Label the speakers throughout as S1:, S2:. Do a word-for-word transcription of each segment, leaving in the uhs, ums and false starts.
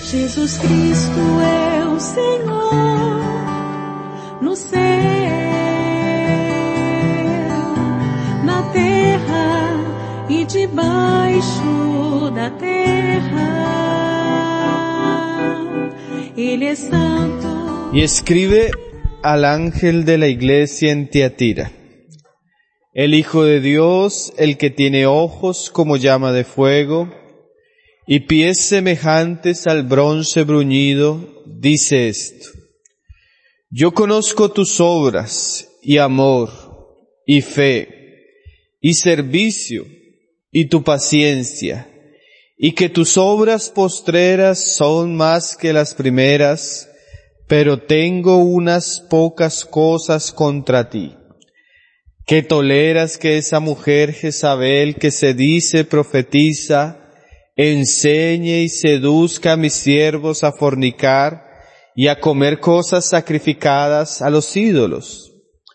S1: Jesus Cristo é o Senhor no céu, na terra e debaixo da terra. Él es santo.
S2: Y escribe al ángel de la iglesia en Tiatira: el Hijo de Dios, el que tiene ojos como llama de fuego y pies semejantes al bronce bruñido, dice esto: yo conozco tus obras y amor y fe y servicio y tu paciencia, y que tus obras postreras son más que las primeras, pero tengo unas pocas cosas contra ti, que toleras que esa mujer Jezabel, que se dice profetiza, enseñe y seduzca a mis siervos a fornicar y a comer cosas sacrificadas a los ídolos.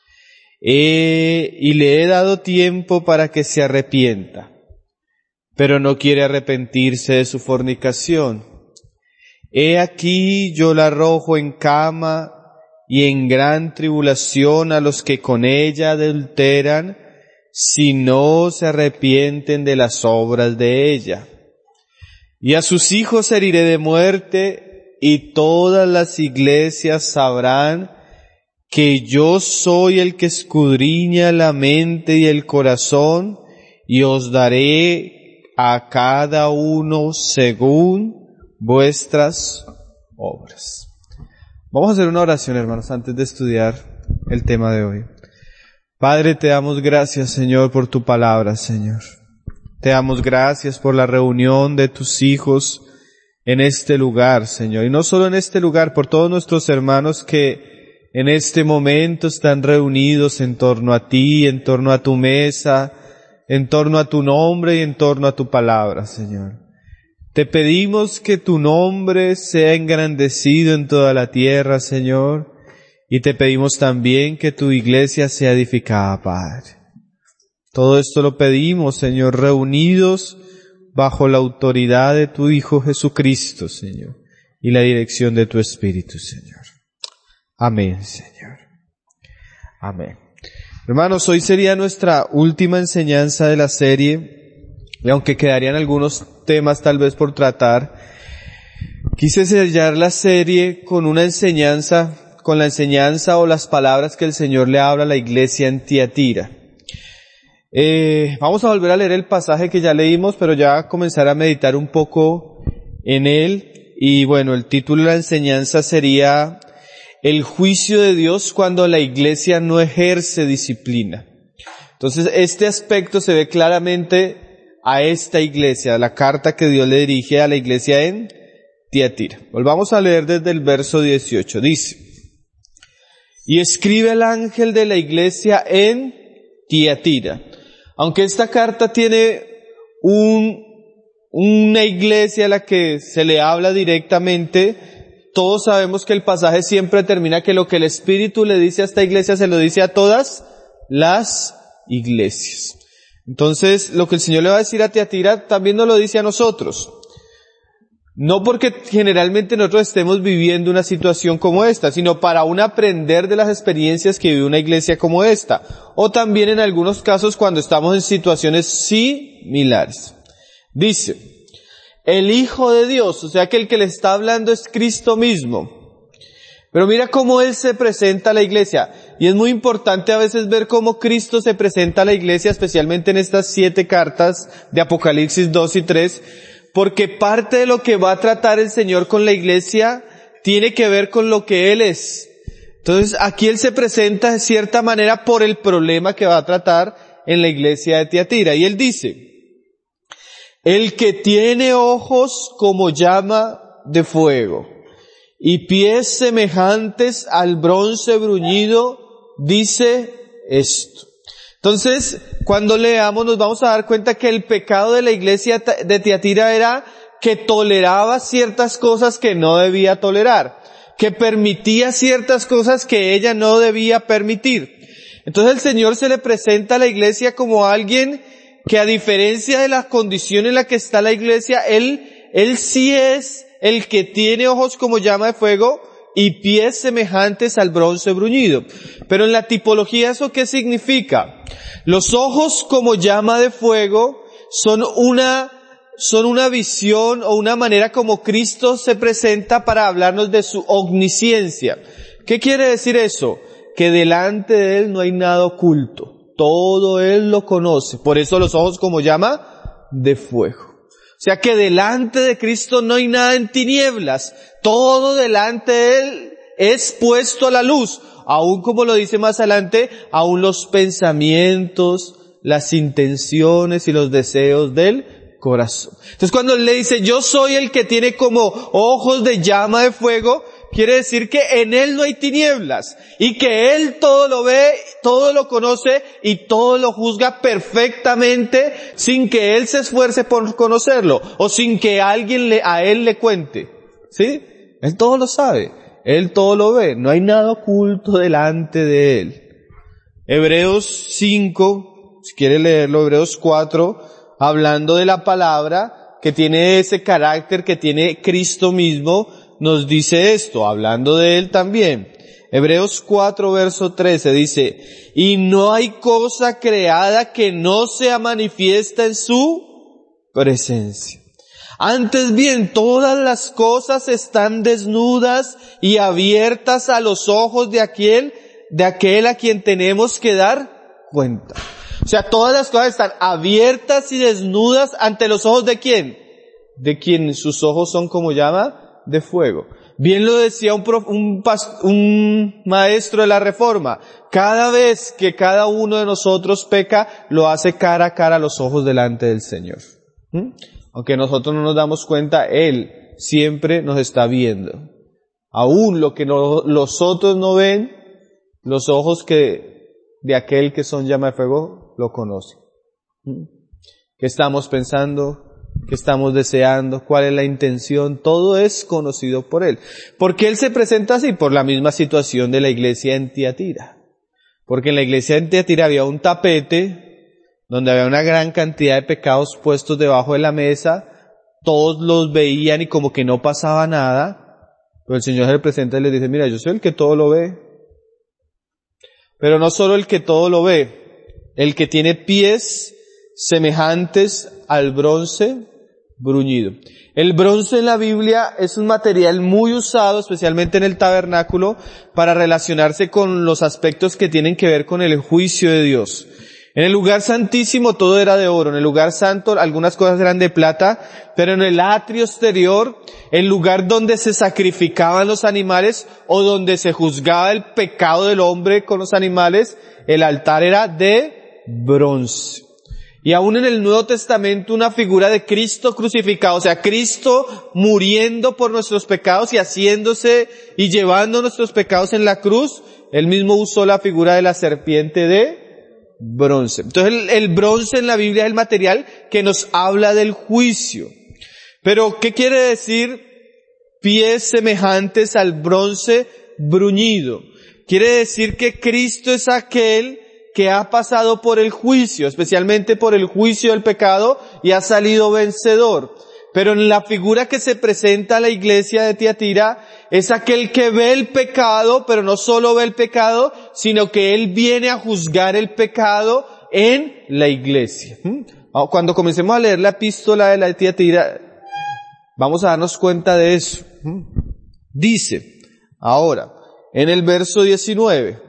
S2: He, y le he dado tiempo para que se arrepienta, pero no quiere arrepentirse de su fornicación. He aquí yo la arrojo en cama y en gran tribulación a los que con ella adulteran, si no se arrepienten de las obras de ella. Y a sus hijos heriré de muerte, y todas las iglesias sabrán que yo soy el que escudriña la mente y el corazón, y os daré a cada uno según vuestras obras. Vamos a hacer una oración, hermanos, antes de estudiar el tema de hoy. Padre, te damos gracias, Señor, por tu palabra, Señor. Te damos gracias por la reunión de tus hijos en este lugar, Señor. Y no solo en este lugar, por todos nuestros hermanos que en este momento están reunidos en torno a ti, en torno a tu mesa, en torno a tu nombre y en torno a tu palabra, Señor. Te pedimos que tu nombre sea engrandecido en toda la tierra, Señor, y te pedimos también que tu iglesia sea edificada, Padre. Todo esto lo pedimos, Señor, reunidos bajo la autoridad de tu Hijo Jesucristo, Señor, y la dirección de tu Espíritu, Señor. Amén, Señor. Amén. Hermanos, hoy sería nuestra última enseñanza de la serie, y aunque quedarían algunos temas tal vez por tratar, quise sellar la serie con una enseñanza, con la enseñanza o las palabras que el Señor le habla a la iglesia en Tiatira. Eh, vamos a volver a leer el pasaje que ya leímos, pero ya comenzar a meditar un poco en él. Y bueno, el título de la enseñanza sería el juicio de Dios cuando la iglesia no ejerce disciplina. Entonces, este aspecto se ve claramente a esta iglesia, la carta que Dios le dirige a la iglesia en Tiatira. Volvamos a leer desde el verso dieciocho. Dice: y escribe al ángel de la iglesia en Tiatira. Aunque esta carta tiene un, una iglesia a la que se le habla directamente, todos sabemos que el pasaje siempre termina que lo que el Espíritu le dice a esta iglesia se lo dice a todas las iglesias. Entonces, lo que el Señor le va a decir a Tiatira también nos lo dice a nosotros. No porque generalmente nosotros estemos viviendo una situación como esta, sino para un aprender de las experiencias que vive una iglesia como esta. O también en algunos casos cuando estamos en situaciones similares. Dice: el Hijo de Dios, o sea que el que le está hablando es Cristo mismo. Pero mira cómo Él se presenta a la iglesia. Y es muy importante a veces ver cómo Cristo se presenta a la iglesia, especialmente en estas siete cartas de Apocalipsis dos y tres, porque parte de lo que va a tratar el Señor con la iglesia tiene que ver con lo que Él es. Entonces, aquí Él se presenta de cierta manera por el problema que va a tratar en la iglesia de Tiatira. Y Él dice: el que tiene ojos como llama de fuego y pies semejantes al bronce bruñido, dice esto. Entonces, cuando leamos nos vamos a dar cuenta que el pecado de la iglesia de Tiatira era que toleraba ciertas cosas que no debía tolerar, que permitía ciertas cosas que ella no debía permitir. Entonces el Señor se le presenta a la iglesia como alguien que, a diferencia de la condición en la que está la iglesia, Él, Él sí es el que tiene ojos como llama de fuego y pies semejantes al bronce bruñido. Pero en la tipología, ¿eso qué significa? Los ojos como llama de fuego son una, son una visión o una manera como Cristo se presenta para hablarnos de su omnisciencia. ¿Qué quiere decir eso? Que delante de Él no hay nada oculto. Todo Él lo conoce. Por eso los ojos como llama de fuego. O sea que delante de Cristo no hay nada en tinieblas. Todo delante de Él es puesto a la luz. Aún como lo dice más adelante, aún los pensamientos, las intenciones y los deseos del corazón. Entonces cuando Él le dice, yo soy el que tiene como ojos de llama de fuego, quiere decir que en Él no hay tinieblas y que Él todo lo ve, todo lo conoce y todo lo juzga perfectamente sin que Él se esfuerce por conocerlo o sin que alguien le, a Él le cuente. ¿Sí? Él todo lo sabe, Él todo lo ve, no hay nada oculto delante de Él. Hebreos cinco, si quiere leerlo, Hebreos cuatro, hablando de la palabra que tiene ese carácter que tiene Cristo mismo, nos dice esto, hablando de Él también. Hebreos cuatro, verso trece dice, y no hay cosa creada que no sea manifiesta en su presencia. Antes bien, todas las cosas están desnudas y abiertas a los ojos de aquel, de aquel a quien tenemos que dar cuenta. O sea, todas las cosas están abiertas y desnudas ante los ojos de quién? De quien sus ojos son como llama de fuego. Bien lo decía un, prof, un, un maestro de la Reforma, cada vez que cada uno de nosotros peca, lo hace cara a cara a los ojos delante del Señor. ¿Mm? Aunque nosotros no nos damos cuenta, Él siempre nos está viendo. Aún lo que no, los otros no ven, los ojos que de aquel que son llama de fuego lo conocen. ¿Mm? ¿Qué estamos pensando? ¿Qué estamos deseando? ¿Cuál es la intención? Todo es conocido por Él. ¿Por qué Él se presenta así? Por la misma situación de la iglesia en Tiatira. Porque en la iglesia en Tiatira había un tapete donde había una gran cantidad de pecados puestos debajo de la mesa. Todos los veían y como que no pasaba nada. Pero el Señor se le presenta y les dice, mira, yo soy el que todo lo ve. Pero no solo el que todo lo ve, el que tiene pies semejantes al bronce bruñido. El bronce en la Biblia es un material muy usado, especialmente en el tabernáculo, para relacionarse con los aspectos que tienen que ver con el juicio de Dios. En el lugar santísimo todo era de oro, en el lugar santo algunas cosas eran de plata, pero en el atrio exterior, el lugar donde se sacrificaban los animales o donde se juzgaba el pecado del hombre con los animales, el altar era de bronce. Y aún en el Nuevo Testamento una figura de Cristo crucificado, o sea, Cristo muriendo por nuestros pecados y haciéndose y llevando nuestros pecados en la cruz, Él mismo usó la figura de la serpiente de bronce. Entonces el, el bronce en la Biblia es el material que nos habla del juicio. Pero, ¿qué quiere decir pies semejantes al bronce bruñido? Quiere decir que Cristo es aquel que ha pasado por el juicio, especialmente por el juicio del pecado, y ha salido vencedor. Pero en la figura que se presenta a la iglesia de Tiatira, es aquel que ve el pecado, pero no solo ve el pecado, sino que Él viene a juzgar el pecado en la iglesia. Cuando comencemos a leer la epístola de la Tiatira, vamos a darnos cuenta de eso. Dice, ahora, en el verso diecinueve,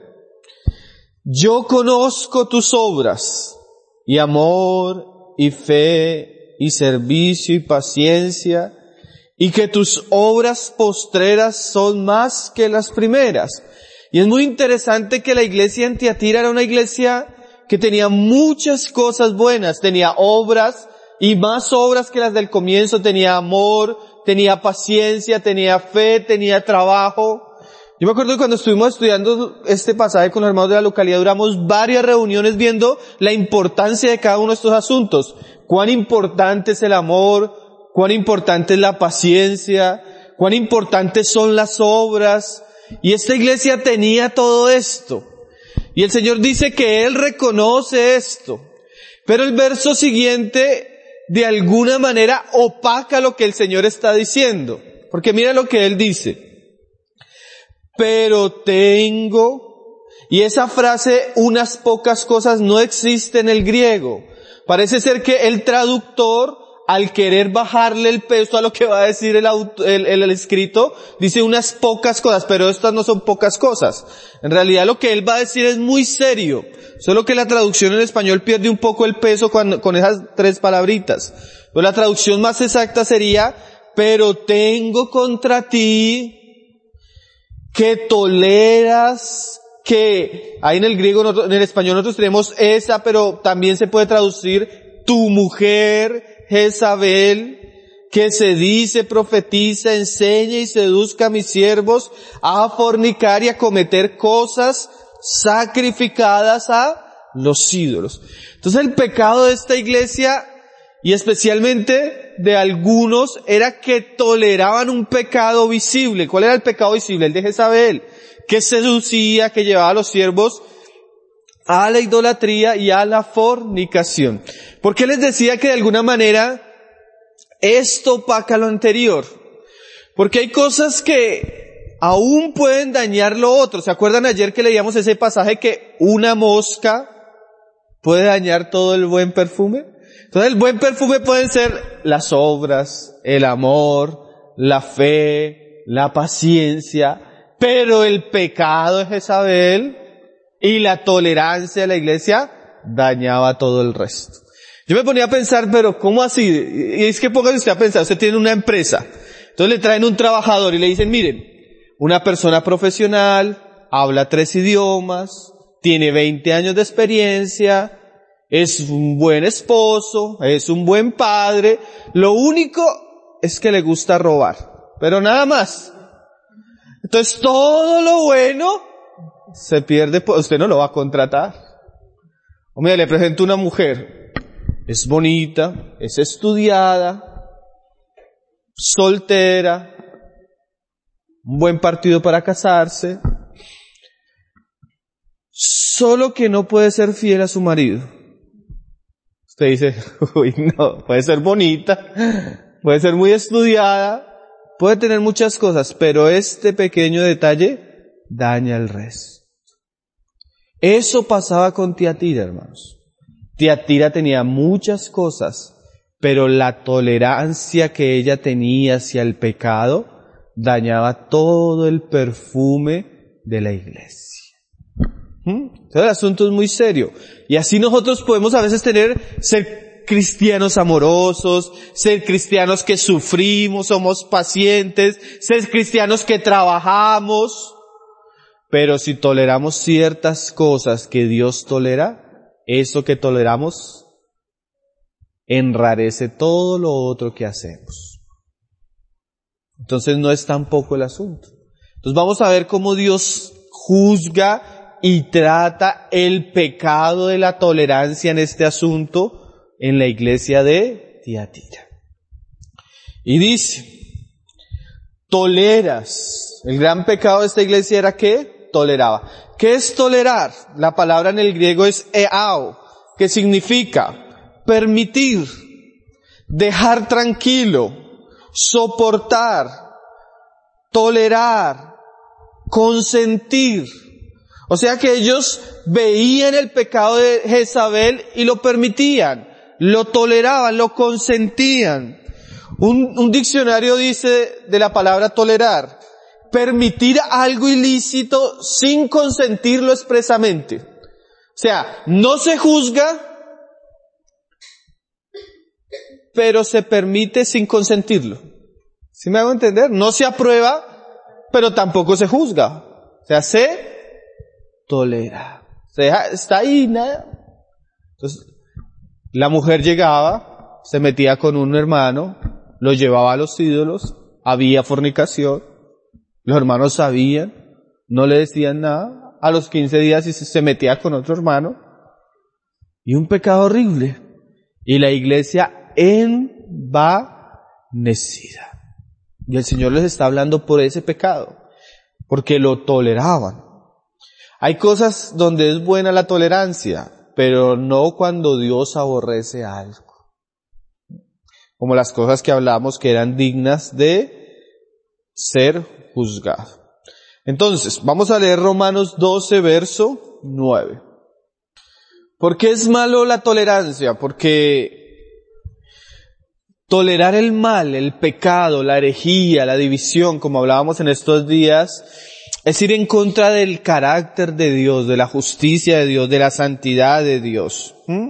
S2: yo conozco tus obras, y amor, y fe, y servicio, y paciencia, y que tus obras postreras son más que las primeras. Y es muy interesante que la iglesia en Tiatira era una iglesia que tenía muchas cosas buenas, tenía obras, y más obras que las del comienzo, tenía amor, tenía paciencia, tenía fe, tenía trabajo. Yo me acuerdo que cuando estuvimos estudiando este pasaje con los hermanos de la localidad, duramos varias reuniones viendo la importancia de cada uno de estos asuntos. Cuán importante es el amor, cuán importante es la paciencia, cuán importantes son las obras. Y esta iglesia tenía todo esto. Y el Señor dice que Él reconoce esto. Pero el verso siguiente, de alguna manera, opaca lo que el Señor está diciendo. Porque mira lo que él dice. Pero tengo, y esa frase, unas pocas cosas, no existe en el griego. Parece ser que el traductor, al querer bajarle el peso a lo que va a decir el, auto, el, el, el escrito, dice unas pocas cosas, pero estas no son pocas cosas. En realidad lo que él va a decir es muy serio, solo que la traducción en español pierde un poco el peso con, con esas tres palabritas. Pero la traducción más exacta sería, pero tengo contra ti que toleras, que, ahí en el griego, en el español nosotros tenemos esa, pero también se puede traducir tu mujer, Jezabel, que se dice, profetiza, enseña y seduzca a mis siervos a fornicar y a cometer cosas sacrificadas a los ídolos. Entonces el pecado de esta iglesia, y especialmente de algunos, era que toleraban un pecado visible. ¿Cuál era el pecado visible? El de Jezabel, que seducía, que llevaba a los siervos a la idolatría y a la fornicación. ¿Por qué les decía que de alguna manera esto opaca lo anterior? Porque hay cosas que aún pueden dañar lo otro. ¿Se acuerdan ayer que leíamos ese pasaje que una mosca puede dañar todo el buen perfume? Entonces el buen perfume pueden ser las obras, el amor, la fe, la paciencia, pero el pecado de Jezabel y la tolerancia de la iglesia dañaba todo el resto. Yo me ponía a pensar, pero ¿cómo así? Y es que póngase usted a pensar, usted tiene una empresa, entonces le traen un trabajador y le dicen, miren, una persona profesional, habla tres idiomas, tiene veinte años de experiencia, es un buen esposo, es un buen padre, lo único es que le gusta robar, pero nada más. Entonces todo lo bueno se pierde, usted no lo va a contratar. O mira, le presento una mujer, es bonita, es estudiada, soltera, un buen partido para casarse, solo que no puede ser fiel a su marido. Usted dice, uy, no, puede ser bonita, puede ser muy estudiada, puede tener muchas cosas, pero este pequeño detalle daña el resto. Eso pasaba con Tiatira, hermanos. Tiatira tenía muchas cosas, pero la tolerancia que ella tenía hacia el pecado dañaba todo el perfume de la iglesia. ¿Mm? Entonces el asunto es muy serio. Y así nosotros podemos a veces tener, ser cristianos amorosos, ser cristianos que sufrimos, somos pacientes, ser cristianos que trabajamos, pero si toleramos ciertas cosas que Dios tolera, eso que toleramos enrarece todo lo otro que hacemos. Entonces no es tampoco el asunto. Entonces vamos a ver cómo Dios juzga y trata el pecado de la tolerancia en este asunto en la iglesia de Tiatira. Y dice, toleras. El gran pecado de esta iglesia era que toleraba. ¿Qué es tolerar? La palabra en el griego es eao, que significa permitir, dejar tranquilo, soportar, tolerar, consentir. O sea que ellos veían el pecado de Jezabel y lo permitían, lo toleraban, lo consentían. Un, un diccionario dice de la palabra tolerar, permitir algo ilícito sin consentirlo expresamente. O sea, no se juzga, pero se permite sin consentirlo. ¿Sí me hago entender? No se aprueba, pero tampoco se juzga. O sea, se tolera. Se deja, está ahí, nada. Entonces, la mujer llegaba, se metía con un hermano, lo llevaba a los ídolos, había fornicación, los hermanos sabían, no le decían nada, a los quince días se metía con otro hermano, y un pecado horrible, y la iglesia envanecida. Y el Señor les está hablando por ese pecado, porque lo toleraban. Hay cosas donde es buena la tolerancia, pero no cuando Dios aborrece algo. Como las cosas que hablamos que eran dignas de ser juzgado. Entonces, vamos a leer Romanos doce, verso nueve. ¿Por qué es malo la tolerancia? Porque tolerar el mal, el pecado, la herejía, la división, como hablábamos en estos días, es ir en contra del carácter de Dios, de la justicia de Dios, de la santidad de Dios. ¿Mm?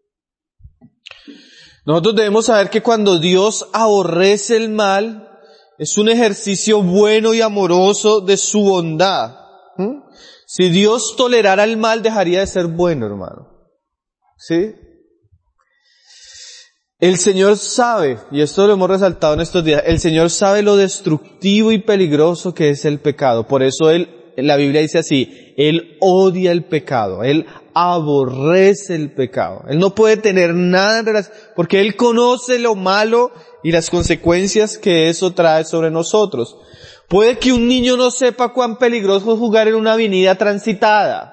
S2: Nosotros debemos saber que cuando Dios aborrece el mal, es un ejercicio bueno y amoroso de su bondad. ¿Mm? Si Dios tolerara el mal, dejaría de ser bueno, hermano. ¿Sí? El Señor sabe, y esto lo hemos resaltado en estos días, el Señor sabe lo destructivo y peligroso que es el pecado. Por eso Él, la Biblia dice así, Él odia el pecado, Él aborrece el pecado. Él no puede tener nada en relación, porque Él conoce lo malo y las consecuencias que eso trae sobre nosotros. Puede que un niño no sepa cuán peligroso es jugar en una avenida transitada,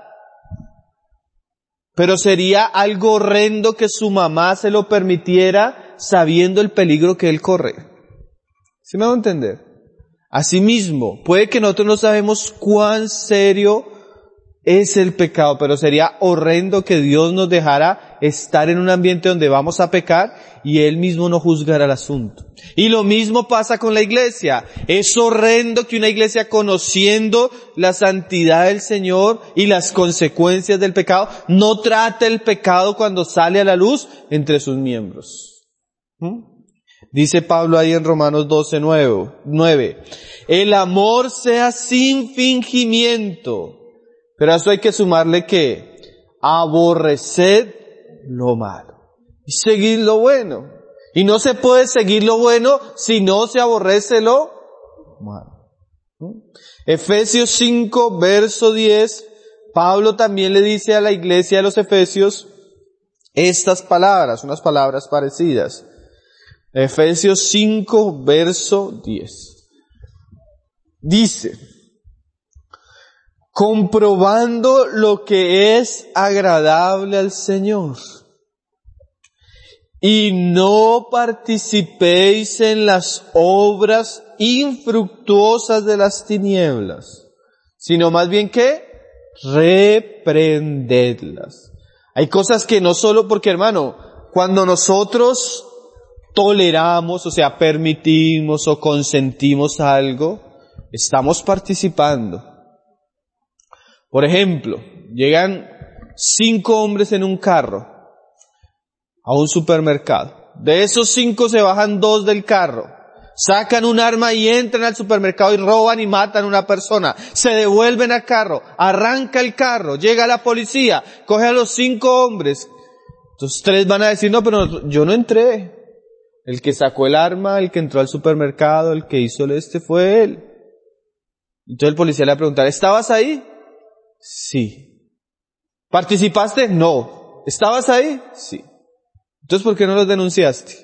S2: pero sería algo horrendo que su mamá se lo permitiera sabiendo el peligro que él corre. ¿Sí me va a entender? Asimismo, puede que nosotros no sabemos cuán serio es el pecado, pero sería horrendo que Dios nos dejara estar en un ambiente donde vamos a pecar y Él mismo no juzgara el asunto. Y lo mismo pasa con la iglesia. Es horrendo que una iglesia, conociendo la santidad del Señor y las consecuencias del pecado, no trate el pecado cuando sale a la luz entre sus miembros. ¿Mm? Dice Pablo ahí en Romanos doce, nueve, el amor sea sin fingimiento. Pero a eso hay que sumarle que aborreced lo malo y seguid lo bueno. Y no se puede seguir lo bueno si no se aborrece lo malo. ¿Mm? Efesios cinco, verso diez, Pablo también le dice a la iglesia de los Efesios estas palabras, unas palabras parecidas. Efesios cinco, verso diez. Dice, comprobando lo que es agradable al Señor, y no participéis en las obras infructuosas de las tinieblas, sino más bien que reprendedlas. Hay cosas que no solo porque, hermano, cuando nosotros toleramos, o sea, permitimos o consentimos algo, estamos participando. Por ejemplo, llegan cinco hombres en un carro a un supermercado. De esos cinco se bajan dos del carro, sacan un arma y entran al supermercado y roban y matan a una persona. Se devuelven al carro, arranca el carro, llega la policía, coge a los cinco hombres. Entonces tres van a decir, no, pero yo no entré. El que sacó el arma, el que entró al supermercado, el que hizo el este fue él. Entonces el policía le va a preguntar, ¿estabas ahí? Sí. ¿Participaste? No. ¿Estabas ahí? Sí. Entonces, ¿por qué no los denunciaste?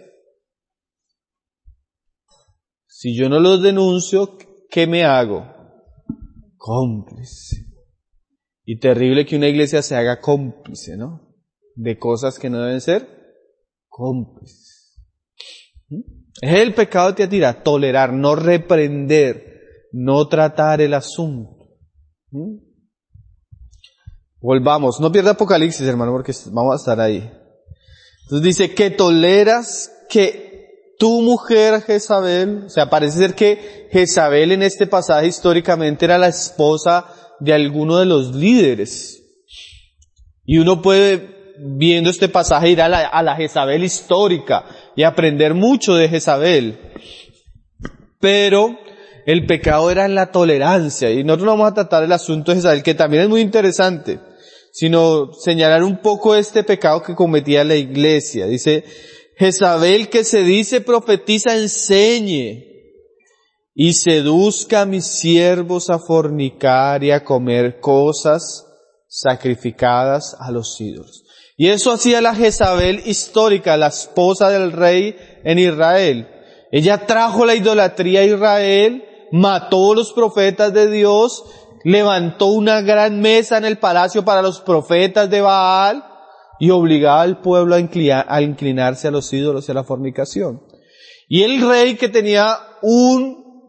S2: Si yo no los denuncio, ¿qué me hago? Cómplice. Y terrible que una iglesia se haga cómplice, ¿no? De cosas que no deben ser cómplices. ¿Mm? Es el pecado de Tiatira, tolerar, no reprender, no tratar el asunto. ¿Mm? Volvamos, no pierda Apocalipsis, hermano, porque vamos a estar ahí. Entonces dice que toleras que tu mujer Jezabel, o sea, parece ser que Jezabel en este pasaje históricamente era la esposa de alguno de los líderes. Y uno puede, viendo este pasaje, ir a la, a la Jezabel histórica y aprender mucho de Jezabel. Pero el pecado era en la tolerancia, y nosotros no vamos a tratar el asunto de Jezabel, que también es muy interesante, sino señalar un poco este pecado que cometía la iglesia. Dice, Jezabel, que se dice profetiza, enseñe y seduzca a mis siervos a fornicar y a comer cosas sacrificadas a los ídolos. Y eso hacía la Jezabel histórica, la esposa del rey en Israel. Ella trajo la idolatría a Israel, mató a los profetas de Dios, levantó una gran mesa en el palacio para los profetas de Baal y obligaba al pueblo a, inclinar, a inclinarse a los ídolos y a la fornicación. Y el rey, que tenía un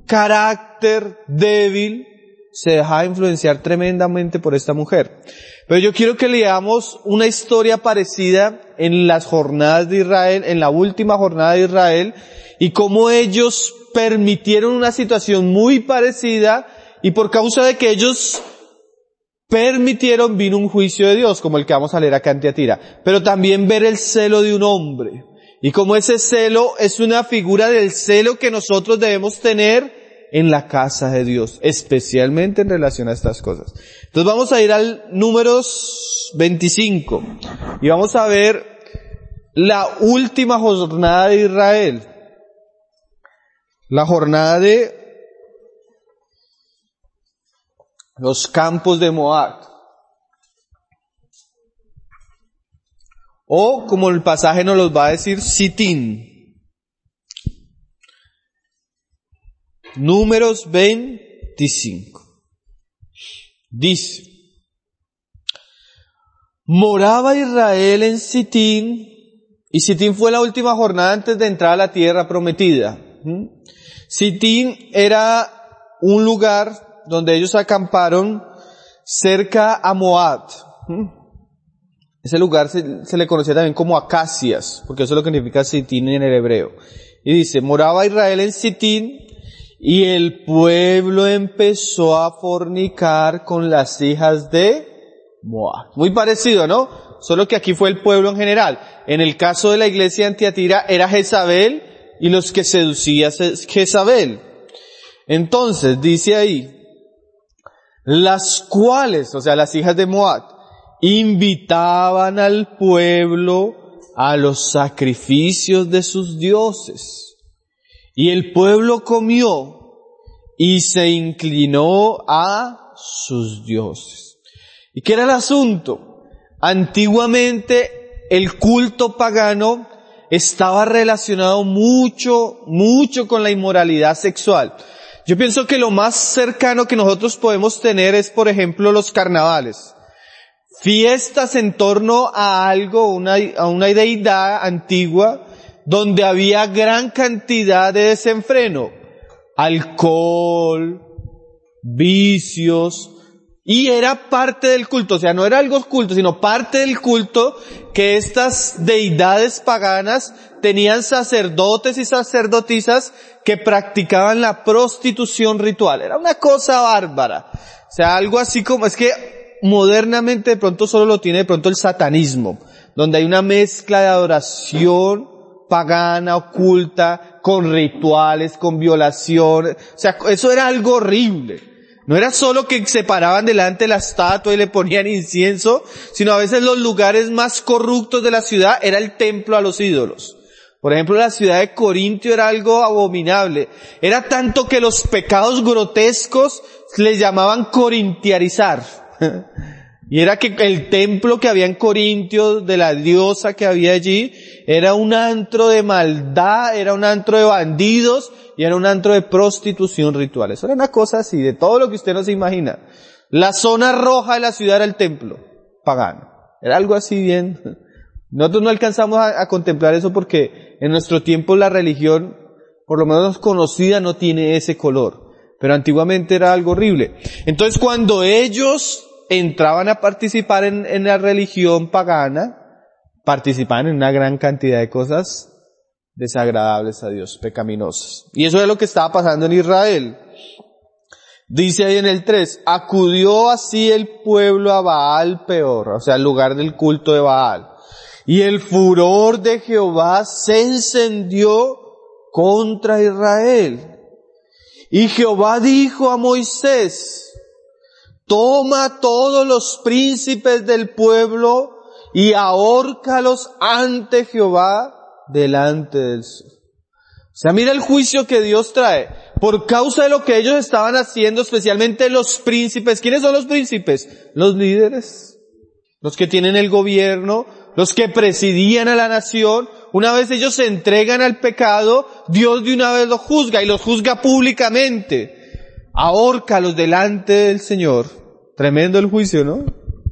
S2: carácter débil, se dejaba influenciar tremendamente por esta mujer. Pero yo quiero que leamos una historia parecida en las jornadas de Israel, en la última jornada de Israel, y cómo ellos permitieron una situación muy parecida, y por causa de que ellos permitieron, vino un juicio de Dios, como el que vamos a leer acá en Tiatira. Pero también ver el celo de un hombre. Y como ese celo es una figura del celo que nosotros debemos tener en la casa de Dios, especialmente en relación a estas cosas. Entonces vamos a ir al Números veinticinco y vamos a ver la última jornada de Israel. La jornada de los campos de Moab. O, como el pasaje nos los va a decir, Sitín. Números veinticinco. Dice: moraba Israel en Sitín, y Sitín fue la última jornada antes de entrar a la tierra prometida. ¿Mm? Sitín era un lugar donde ellos acamparon cerca a Moab. ¿Mm? Ese lugar se, se le conocía también como Acacias, porque eso es lo que significa Sitín en el hebreo. Y dice: moraba Israel en Sitín, y el pueblo empezó a fornicar con las hijas de Moab. Muy parecido, ¿no? Solo que aquí fue el pueblo en general. En el caso de la iglesia en Tiatira era Jezabel y los que seducía Jezabel. Entonces, dice ahí, las cuales, o sea, las hijas de Moab, invitaban al pueblo a los sacrificios de sus dioses. Y el pueblo comió y se inclinó a sus dioses. ¿Y qué era el asunto? Antiguamente el culto pagano estaba relacionado mucho, mucho con la inmoralidad sexual. Yo pienso que lo más cercano que nosotros podemos tener es, por ejemplo, los carnavales. Fiestas en torno a algo, una, a una deidad antigua, donde había gran cantidad de desenfreno, alcohol, vicios, y era parte del culto, o sea, no era algo culto, sino parte del culto que estas deidades paganas tenían sacerdotes y sacerdotisas que practicaban la prostitución ritual. Era una cosa bárbara. O sea, algo así como, es que modernamente de pronto solo lo tiene de pronto el satanismo, donde hay una mezcla de adoración pagana, oculta, con rituales, con violación. O sea, eso era algo horrible. No era solo que se paraban delante de la estatua y le ponían incienso, sino a veces los lugares más corruptos de la ciudad era el templo a los ídolos. Por ejemplo, la ciudad de Corintio era algo abominable. Era tanto que los pecados grotescos les llamaban corintiarizar. Y era que el templo que había en Corintio, de la diosa que había allí, era un antro de maldad, era un antro de bandidos y era un antro de prostitución ritual. Eso era una cosa así, de todo lo que usted no se imagina. La zona roja de la ciudad era el templo pagano. Era algo así bien. Nosotros no alcanzamos a, a contemplar eso porque en nuestro tiempo la religión, por lo menos conocida, no tiene ese color. Pero antiguamente era algo horrible. Entonces cuando ellos entraban a participar en, en la religión pagana, participaban en una gran cantidad de cosas desagradables a Dios, pecaminosas. Y eso es lo que estaba pasando en Israel. Dice ahí en el tres, acudió así el pueblo a Baal Peor, o sea, al lugar del culto de Baal. Y el furor de Jehová se encendió contra Israel. Y Jehová dijo a Moisés, toma todos los príncipes del pueblo y ahórcalos ante Jehová delante del sol. O sea, mira el juicio que Dios trae. Por causa de lo que ellos estaban haciendo, especialmente los príncipes. ¿Quiénes son los príncipes? Los líderes. Los que tienen el gobierno, los que presidían a la nación. Una vez ellos se entregan al pecado, Dios de una vez los juzga y los juzga públicamente. Ahórcalos delante del Señor. Tremendo el juicio, ¿no?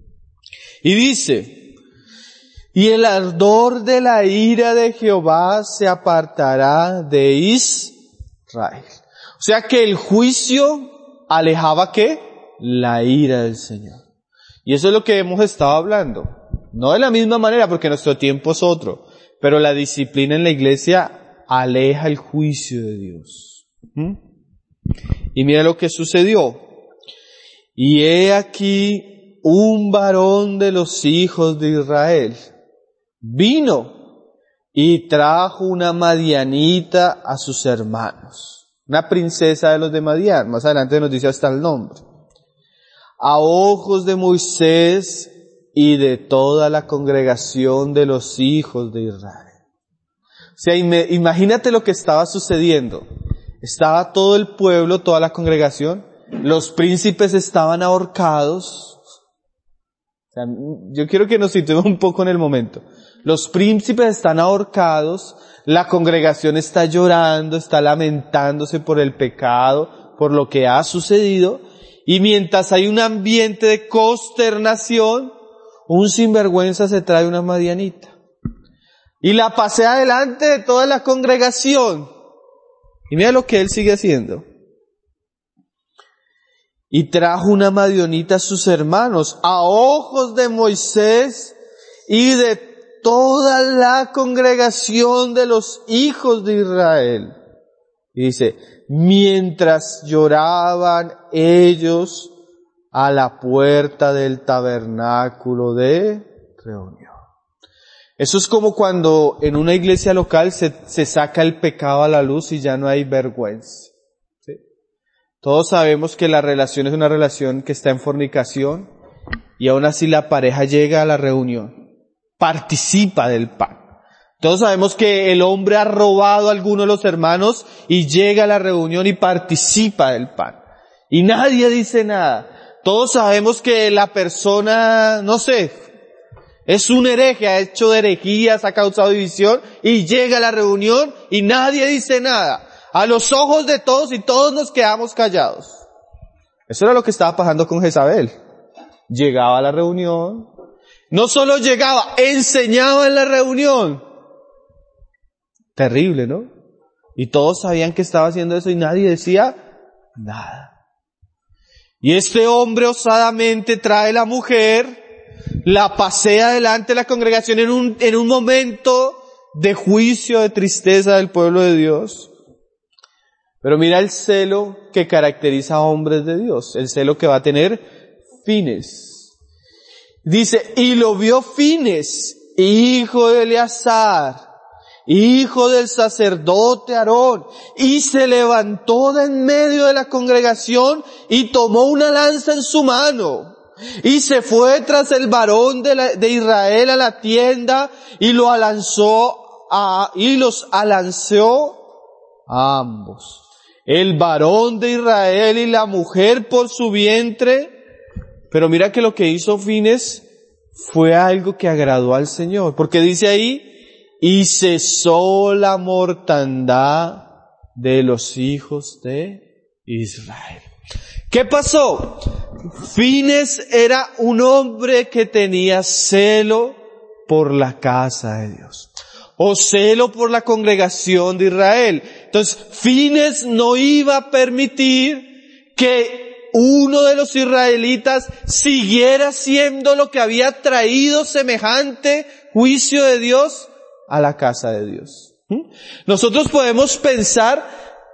S2: Y dice, y el ardor de la ira de Jehová se apartará de Israel. O sea que el juicio alejaba ¿qué? La ira del Señor. Y eso es lo que hemos estado hablando. No de la misma manera, porque nuestro tiempo es otro, pero la disciplina en la iglesia aleja el juicio de Dios. ¿Mm? Y mira lo que sucedió. Y he aquí un varón de los hijos de Israel vino y trajo una madianita a sus hermanos. Una princesa de los de Madián. Más adelante nos dice hasta el nombre. A ojos de Moisés y de toda la congregación de los hijos de Israel. O sea, imagínate lo que estaba sucediendo. Estaba todo el pueblo, toda la congregación, los príncipes estaban ahorcados. O sea, yo quiero que nos situemos un poco en el momento. Los príncipes están ahorcados, la congregación está llorando, está lamentándose por el pecado, por lo que ha sucedido, y mientras hay un ambiente de consternación, un sinvergüenza se trae una madianita y la pasea delante de toda la congregación. Y mira lo que él sigue haciendo. Y trajo una madianita a sus hermanos, a ojos de Moisés y de toda la congregación de los hijos de Israel. Y dice, mientras lloraban ellos a la puerta del tabernáculo de reunión. Eso es como cuando en una iglesia local se, se saca el pecado a la luz y ya no hay vergüenza. ¿Sí? Todos sabemos que la relación es una relación que está en fornicación y aún así la pareja llega a la reunión, participa del pan. Todos sabemos que el hombre ha robado a alguno de los hermanos y llega a la reunión y participa del pan. Y nadie dice nada. Todos sabemos que la persona, no sé, es un hereje, ha hecho de herejías, ha causado división y llega a la reunión y nadie dice nada. A los ojos de todos y todos nos quedamos callados. Eso era lo que estaba pasando con Jezabel. Llegaba a la reunión, no solo llegaba, enseñaba en la reunión. Terrible, ¿no? Y todos sabían que estaba haciendo eso y nadie decía nada. Y este hombre osadamente trae la mujer, la pasea delante de la congregación en un, en un momento de juicio, de tristeza del pueblo de Dios. Pero mira el celo que caracteriza a hombres de Dios, el celo que va a tener fines. Dice, y lo vio Fines, hijo de Eleazar, hijo del sacerdote Aarón, y se levantó de en medio de la congregación y tomó una lanza en su mano y se fue tras el varón de, la, de Israel a la tienda y lo alanzó a, y los alanceó a ambos, el varón de Israel y la mujer por su vientre. Pero mira que lo que hizo Fines fue algo que agradó al Señor, porque dice ahí, y cesó la mortandad de los hijos de Israel. ¿Qué pasó? Fines era un hombre que tenía celo por la casa de Dios, o celo por la congregación de Israel. Entonces, Fines no iba a permitir que uno de los israelitas siguiera siendo lo que había traído semejante juicio de Dios a la casa de Dios. ¿Mm? Nosotros podemos pensar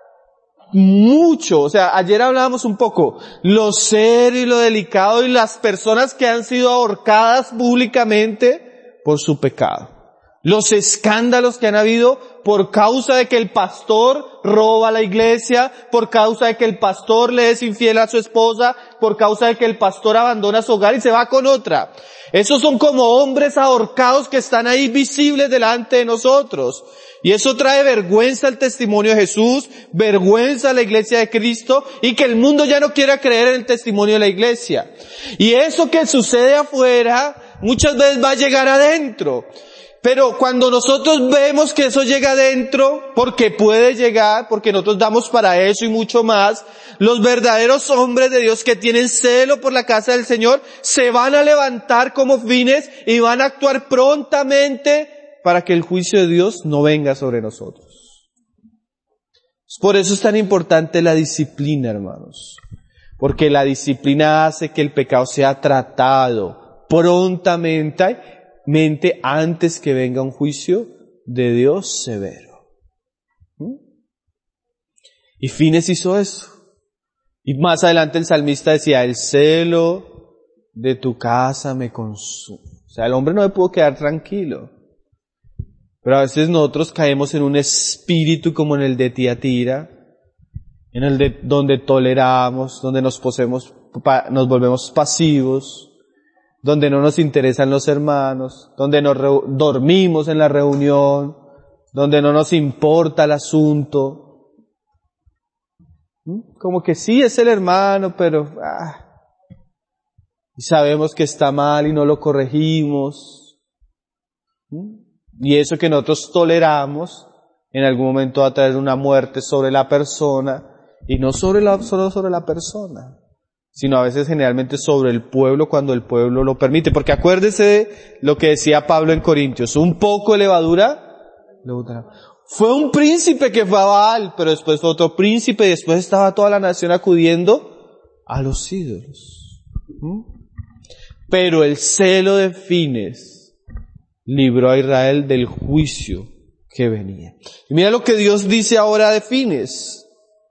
S2: mucho, o sea, ayer hablábamos un poco, lo serio y lo delicado y las personas que han sido ahorcadas públicamente por su pecado. Los escándalos que han habido por causa de que el pastor roba a la iglesia, por causa de que el pastor le es infiel a su esposa, por causa de que el pastor abandona su hogar y se va con otra. Esos son como hombres ahorcados que están ahí visibles delante de nosotros. Y eso trae vergüenza al testimonio de Jesús, vergüenza a la iglesia de Cristo y que el mundo ya no quiera creer en el testimonio de la iglesia. Y eso que sucede afuera muchas veces va a llegar adentro. Pero cuando nosotros vemos que eso llega adentro, porque puede llegar, porque nosotros damos para eso y mucho más, los verdaderos hombres de Dios que tienen celo por la casa del Señor se van a levantar como Fines y van a actuar prontamente para que el juicio de Dios no venga sobre nosotros. Por eso es tan importante la disciplina, hermanos. Porque la disciplina hace que el pecado sea tratado prontamente antes que venga un juicio de Dios severo. ¿Mm? Y Fines hizo eso. Y más adelante el salmista decía, el celo de tu casa me consume. O sea, el hombre no me pudo quedar tranquilo. Pero a veces nosotros caemos en un espíritu como en el de Tiatira, en el de donde toleramos, donde nos posemos, nos volvemos pasivos, donde no nos interesan los hermanos, donde nos re- dormimos en la reunión, donde no nos importa el asunto. ¿Mm? Como que sí es el hermano, pero ah, y sabemos que está mal y no lo corregimos. ¿Mm? Y eso que nosotros toleramos, en algún momento va a traer una muerte sobre la persona, y no sobre la, solo sobre la persona, sino a veces generalmente sobre el pueblo cuando el pueblo lo permite. Porque acuérdese de lo que decía Pablo en Corintios, un poco de levadura, levadura. Fue un príncipe que fue a Baal, pero después fue otro príncipe y después estaba toda la nación acudiendo a los ídolos. ¿Mm? Pero el celo de Fines libró a Israel del juicio que venía. Y mira lo que Dios dice ahora de Fines.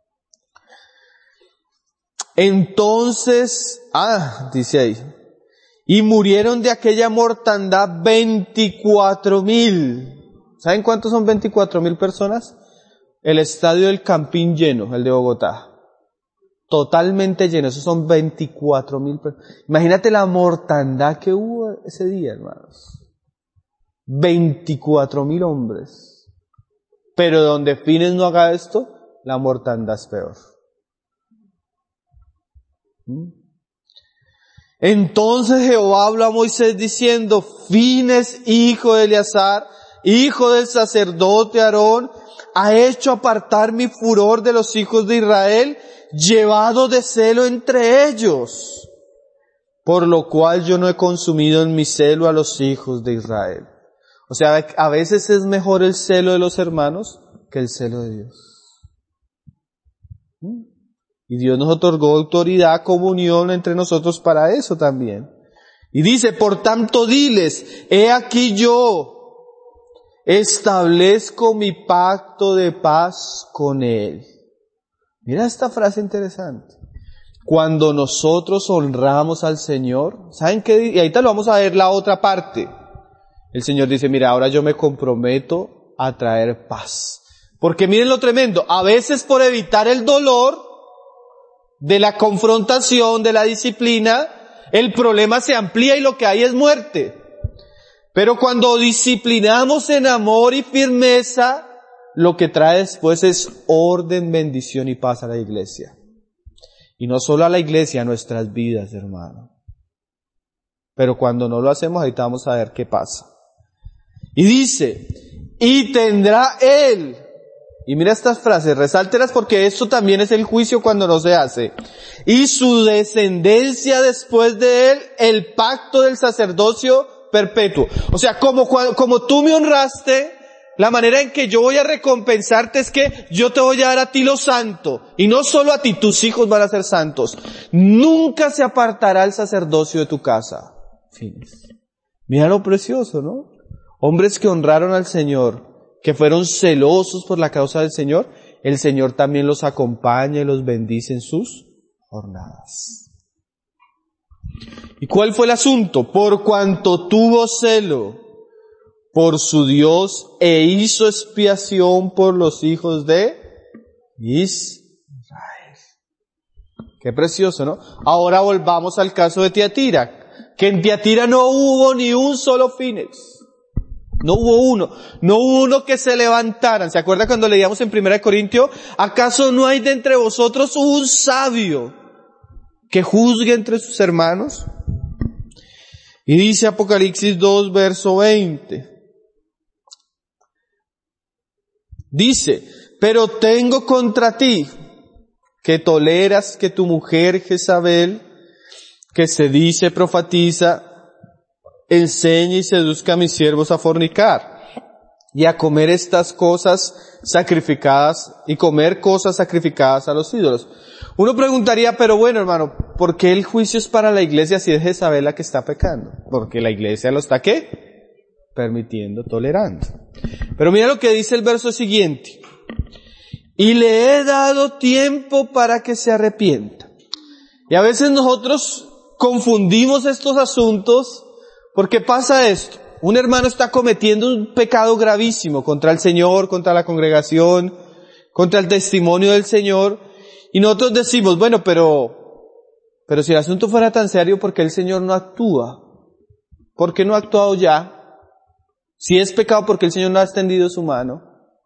S2: Entonces, ah, dice ahí, y murieron de aquella mortandad veinticuatro mil. ¿Saben cuántos son veinticuatro mil personas? El estadio del Campín lleno, el de Bogotá. Totalmente lleno, esos son veinticuatro mil personas. Imagínate la mortandad que hubo ese día, hermanos. veinticuatro mil hombres. Pero donde Fines no haga esto, la mortandad es peor. ¿Mm? Entonces Jehová habló a Moisés diciendo, Fines, hijo de Eleazar, hijo del sacerdote Aarón, ha hecho apartar mi furor de los hijos de Israel, llevado de celo entre ellos, por lo cual yo no he consumido en mi celo a los hijos de Israel. O sea, a veces es mejor el celo de los hermanos que el celo de Dios. ¿Mm? Y Dios nos otorgó autoridad, comunión entre nosotros para eso también. Y dice, por tanto diles, he aquí yo establezco mi pacto de paz con él. Mira esta frase interesante. Cuando nosotros honramos al Señor, ¿saben qué? Y ahorita lo vamos a ver la otra parte. El Señor dice, mira, ahora yo me comprometo a traer paz. Porque miren lo tremendo, a veces por evitar el dolor de la confrontación, de la disciplina, el problema se amplía y lo que hay es muerte. Pero cuando disciplinamos en amor y firmeza, lo que trae después es orden, bendición y paz a la iglesia. Y no solo a la iglesia, a nuestras vidas, hermano. Pero cuando no lo hacemos, ahorita vamos a ver qué pasa. Y dice, y tendrá él, y mira estas frases, resáltelas porque esto también es el juicio cuando no se hace, y su descendencia después de él, el pacto del sacerdocio perpetuo. O sea, como, como tú me honraste, la manera en que yo voy a recompensarte es que yo te voy a dar a ti lo santo, y no solo a ti, tus hijos van a ser santos. Nunca se apartará el sacerdocio de tu casa. Fines. Mira lo precioso, ¿no? Hombres que honraron al Señor, que fueron celosos por la causa del Señor, el Señor también los acompaña y los bendice en sus jornadas. ¿Y cuál fue el asunto? Por cuanto tuvo celo por su Dios e hizo expiación por los hijos de Israel. Qué precioso, ¿no? Ahora volvamos al caso de Tiatira, que en Tiatira no hubo ni un solo Fines. No hubo uno, no hubo uno que se levantaran. ¿Se acuerda cuando leíamos en Primera de Corintios? ¿Acaso no hay de entre vosotros un sabio que juzgue entre sus hermanos? Y dice Apocalipsis dos, verso veinte. Dice, pero tengo contra ti que toleras que tu mujer Jezabel, que se dice profetiza, enseñe y seduzca a mis siervos a fornicar, y a comer estas cosas sacrificadas y comer cosas sacrificadas a los ídolos. Uno preguntaría, pero bueno, hermano, ¿por qué el juicio es para la iglesia si es Jezabel la que está pecando? Porque la iglesia lo está, ¿qué? Permitiendo, tolerando. Pero mira lo que dice el verso siguiente. Y le he dado tiempo para que se arrepienta. Y a veces nosotros confundimos estos asuntos porque pasa esto. Un hermano está cometiendo un pecado gravísimo contra el Señor, contra la congregación, contra el testimonio del Señor. Y nosotros decimos, bueno, pero, pero si el asunto fuera tan serio, ¿por qué el Señor no actúa? ¿Por qué no ha actuado ya? Si es pecado, ¿por qué el Señor no ha extendido su mano?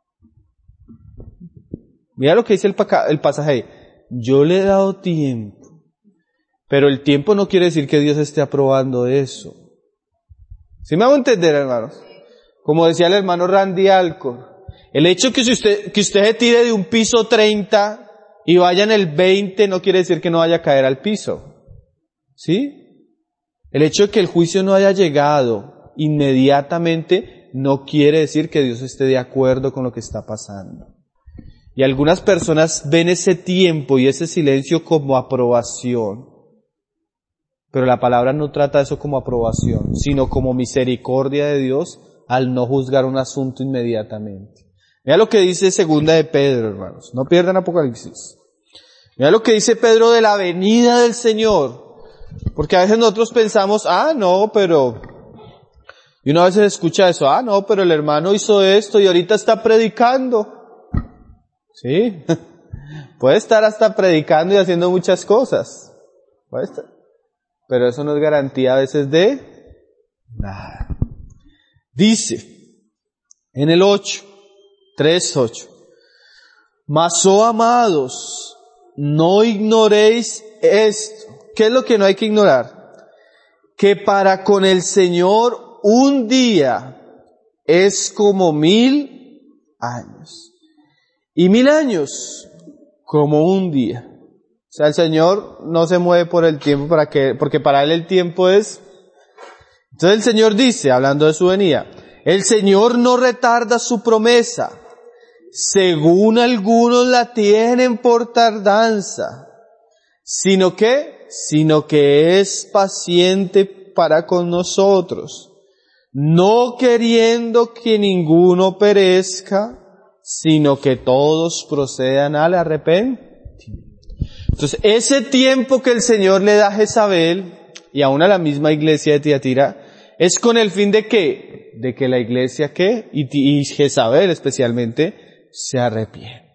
S2: Mira lo que dice el, el pasaje ahí. Yo le he dado tiempo. Pero el tiempo no quiere decir que Dios esté aprobando eso. ¿Sí me hago entender, hermanos? Como decía el hermano Randy Alcor, el hecho que si usted, que usted se tire de un piso treinta y vaya en el veinte no quiere decir que no vaya a caer al piso. ¿Sí? El hecho de que el juicio no haya llegado inmediatamente no quiere decir que Dios esté de acuerdo con lo que está pasando. Y algunas personas ven ese tiempo y ese silencio como aprobación. Pero la palabra no trata eso como aprobación, sino como misericordia de Dios al no juzgar un asunto inmediatamente. Mira lo que dice segunda de Pedro, hermanos. No pierdan Apocalipsis. Mira lo que dice Pedro de la venida del Señor. Porque a veces nosotros pensamos, ah, no, pero... Y uno a veces escucha eso, ah, no, pero el hermano hizo esto y ahorita está predicando. Sí, puede estar hasta predicando y haciendo muchas cosas. Puede estar. Pero eso no es garantía a veces de nada. Dice en el ocho, tres, ocho. Mas, oh amados, no ignoréis esto. ¿Qué es lo que no hay que ignorar? Que para con el Señor un día es como mil años. Y mil años como un día. O sea, el Señor no se mueve por el tiempo para que, porque para Él el tiempo es... Entonces el Señor dice, hablando de su venida, el Señor no retarda su promesa, según algunos la tienen por tardanza, sino que, sino que es paciente para con nosotros, no queriendo que ninguno perezca, sino que todos procedan al arrepentimiento. Entonces, ese tiempo que el Señor le da a Jezabel y aún a la misma iglesia de Tiatira, es con el fin de qué? De que la iglesia ¿qué? Y, y Jezabel especialmente se arrepienta.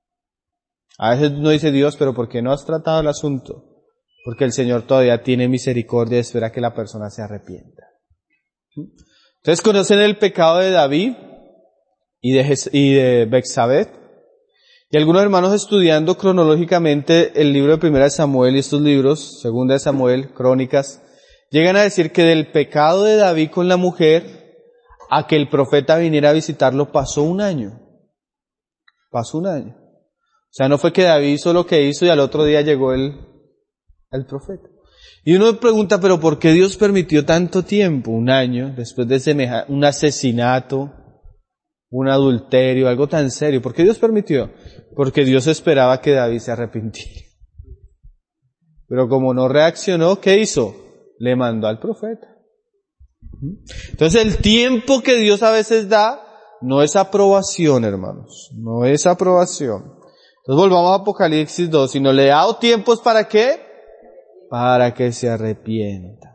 S2: A veces no dice Dios, pero ¿por qué no has tratado el asunto? Porque el Señor todavía tiene misericordia y espera que la persona se arrepienta. Entonces, conocen el pecado de David y de, y de Betsabé. Y algunos hermanos estudiando cronológicamente el libro de Primera de Samuel y estos libros, Segunda de Samuel, Crónicas, llegan a decir que del pecado de David con la mujer a que el profeta viniera a visitarlo pasó un año. Pasó un año. O sea, no fue que David hizo lo que hizo y al otro día llegó el, el profeta. Y uno pregunta, ¿pero por qué Dios permitió tanto tiempo? Un año, después de semeja, un asesinato, un adulterio, algo tan serio. ¿Por qué Dios permitió? Porque Dios esperaba que David se arrepintiera. Pero como no reaccionó, ¿qué hizo? Le mandó al profeta. Entonces el tiempo que Dios a veces da no es aprobación, hermanos. No es aprobación. Entonces volvamos a Apocalipsis dos. Si no le he dado tiempos, ¿para qué? Para que se arrepienta.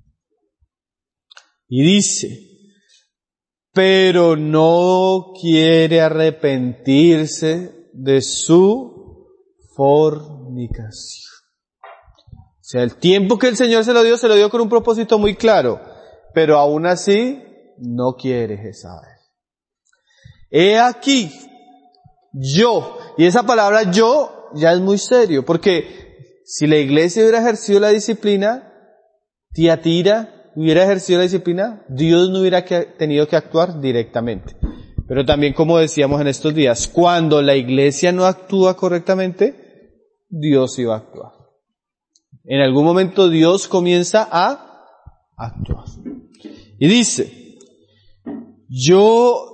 S2: Y dice, pero no quiere arrepentirse de su fornicación. O sea, el tiempo que el Señor se lo dio, se lo dio con un propósito muy claro, pero aún así no quiere Jezabel. He aquí, yo, y esa palabra yo ya es muy serio, porque si la iglesia hubiera ejercido la disciplina, Tiatira hubiera ejercido la disciplina, Dios no hubiera que, tenido que actuar directamente. Pero también, como decíamos en estos días, cuando la iglesia no actúa correctamente, Dios iba a actuar. En algún momento Dios comienza a actuar. Y dice, yo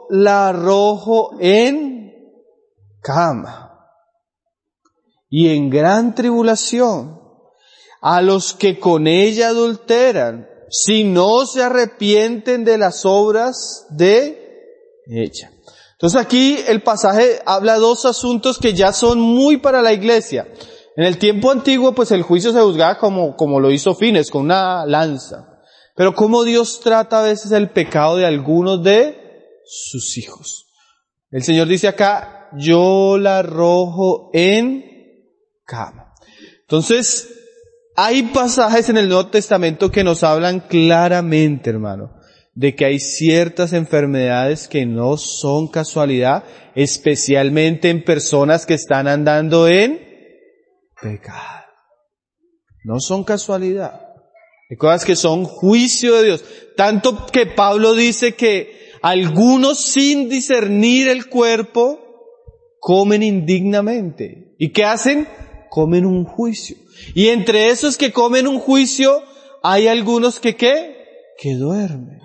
S2: yo la arrojo en cama y en gran tribulación a los que con ella adulteran, si no se arrepienten de las obras de ella. Entonces aquí el pasaje habla de dos asuntos que ya son muy para la iglesia. En el tiempo antiguo, pues el juicio se juzgaba como, como lo hizo Fines, con una lanza. Pero cómo Dios trata a veces el pecado de algunos de sus hijos. El Señor dice acá, yo la arrojo en cama. Entonces, hay pasajes en el Nuevo Testamento que nos hablan claramente, hermano, de que hay ciertas enfermedades que no son casualidad, especialmente en personas que están andando en pecado. No son casualidad. Hay cosas que son juicio de Dios. Tanto que Pablo dice que algunos sin discernir el cuerpo comen indignamente. ¿Y qué hacen? Comen un juicio. Y entre esos que comen un juicio, hay algunos que ¿qué? Que duermen.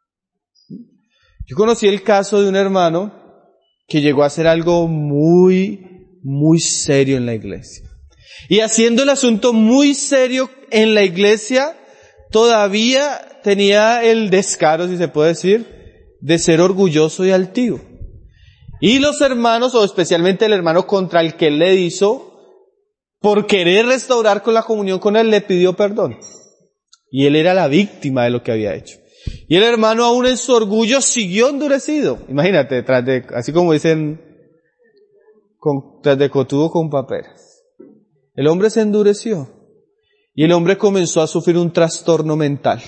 S2: Yo conocí el caso de un hermano que llegó a hacer algo muy, muy serio en la iglesia. Y haciendo el asunto muy serio en la iglesia, todavía tenía el descaro, si se puede decir, de ser orgulloso y altivo. Y los hermanos, o especialmente el hermano contra el que él le hizo, por querer restaurar con la comunión con él, le pidió perdón. Y él era la víctima de lo que había hecho. Y el hermano, aún en su orgullo, siguió endurecido. Imagínate, tras de, así como dicen, con, tras de cotudo con paperas. El hombre se endureció. Y el hombre comenzó a sufrir un trastorno mental.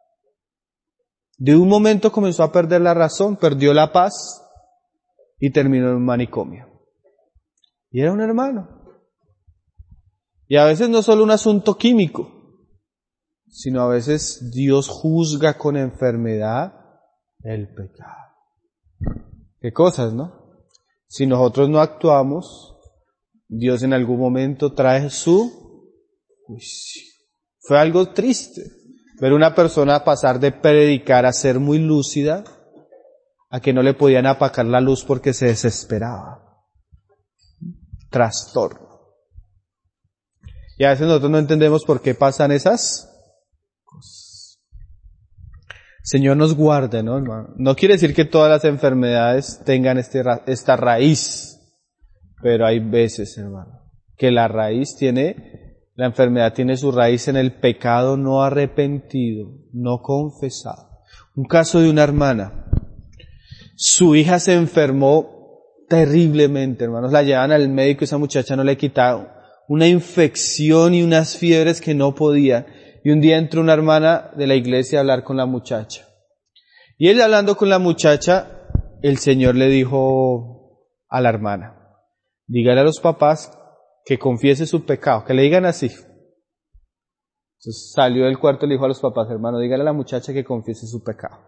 S2: De un momento comenzó a perder la razón, perdió la paz y terminó en un manicomio. Y era un hermano. Y a veces no es solo un asunto químico, sino a veces Dios juzga con enfermedad el pecado. ¿Qué cosas, no? Si nosotros no actuamos, Dios en algún momento trae su juicio. Fue algo triste ver una persona pasar de predicar a ser muy lúcida a que no le podían apagar la luz porque se desesperaba. Trastorno. Y a veces nosotros no entendemos por qué pasan esas cosas. Señor nos guarde, ¿no, hermano? No quiere decir que todas las enfermedades tengan este, esta raíz, pero hay veces, hermano, que la raíz tiene, la enfermedad tiene su raíz en el pecado no arrepentido, no confesado. Un caso de una hermana. Su hija se enfermó terriblemente, hermanos. La llevaban al médico y esa muchacha no le quitaba una infección y unas fiebres que no podía. Y un día entró una hermana de la iglesia a hablar con la muchacha. Y ella hablando con la muchacha, el Señor le dijo a la hermana, dígale a los papás que confiese su pecado, que le digan así. Entonces salió del cuarto y le dijo a los papás, hermano, dígale a la muchacha que confiese su pecado.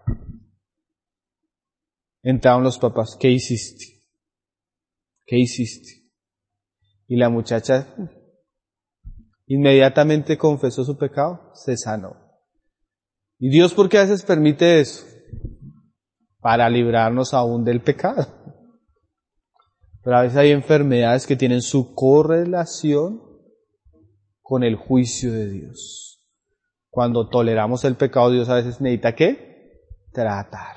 S2: Entraron los papás, ¿qué hiciste? ¿Qué hiciste? Y la muchacha inmediatamente confesó su pecado, se sanó. ¿Y Dios por qué a veces permite eso? Para librarnos aún del pecado. Pero a veces hay enfermedades que tienen su correlación con el juicio de Dios. Cuando toleramos el pecado, Dios a veces necesita ¿qué? Tratar.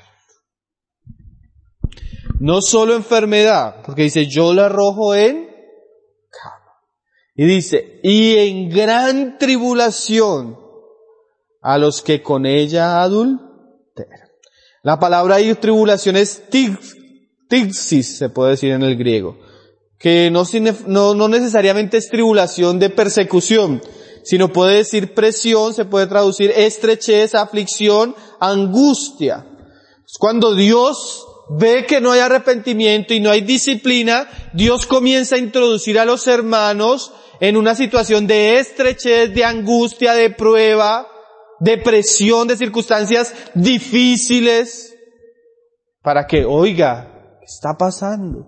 S2: No solo enfermedad, porque dice, yo la arrojo en cama. Y dice, y en gran tribulación a los que con ella adulteran. La palabra ahí tribulación es tixis, se puede decir en el griego. Que no, no, no necesariamente es tribulación de persecución, sino puede decir presión, se puede traducir estrechez, aflicción, angustia. Cuando Dios ve que no hay arrepentimiento y no hay disciplina, Dios comienza a introducir a los hermanos en una situación de estrechez, de angustia, de prueba, de presión, de circunstancias difíciles, para que, oiga, ¿qué está pasando?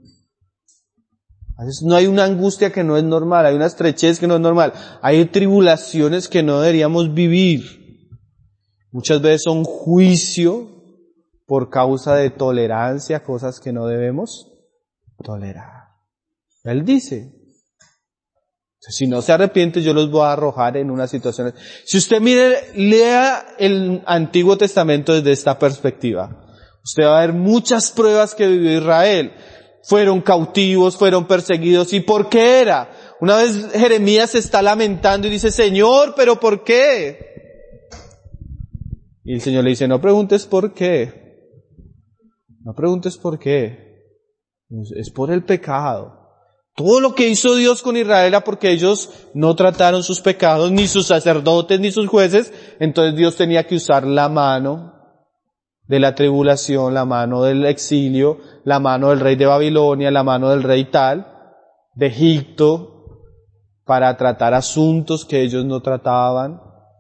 S2: A veces no hay una angustia que no es normal, hay una estrechez que no es normal, hay tribulaciones que no deberíamos vivir. Muchas veces son juicio por causa de tolerancia a cosas que no debemos tolerar. Él dice, si no se arrepiente, yo los voy a arrojar en una situación. Si usted mire, lea el Antiguo Testamento desde esta perspectiva, usted va a ver muchas pruebas que vivió Israel. Fueron cautivos, fueron perseguidos. ¿Y por qué era? Una vez Jeremías se está lamentando y dice, Señor, ¿pero por qué? Y el Señor le dice, no preguntes por qué. No preguntes por qué. Es por el pecado. Todo lo que hizo Dios con Israel era porque ellos no trataron sus pecados, ni sus sacerdotes, ni sus jueces. Entonces Dios tenía que usar la mano de la tribulación, la mano del exilio, la mano del rey de Babilonia, la mano del rey tal, de Egipto, para tratar asuntos que ellos no trataban.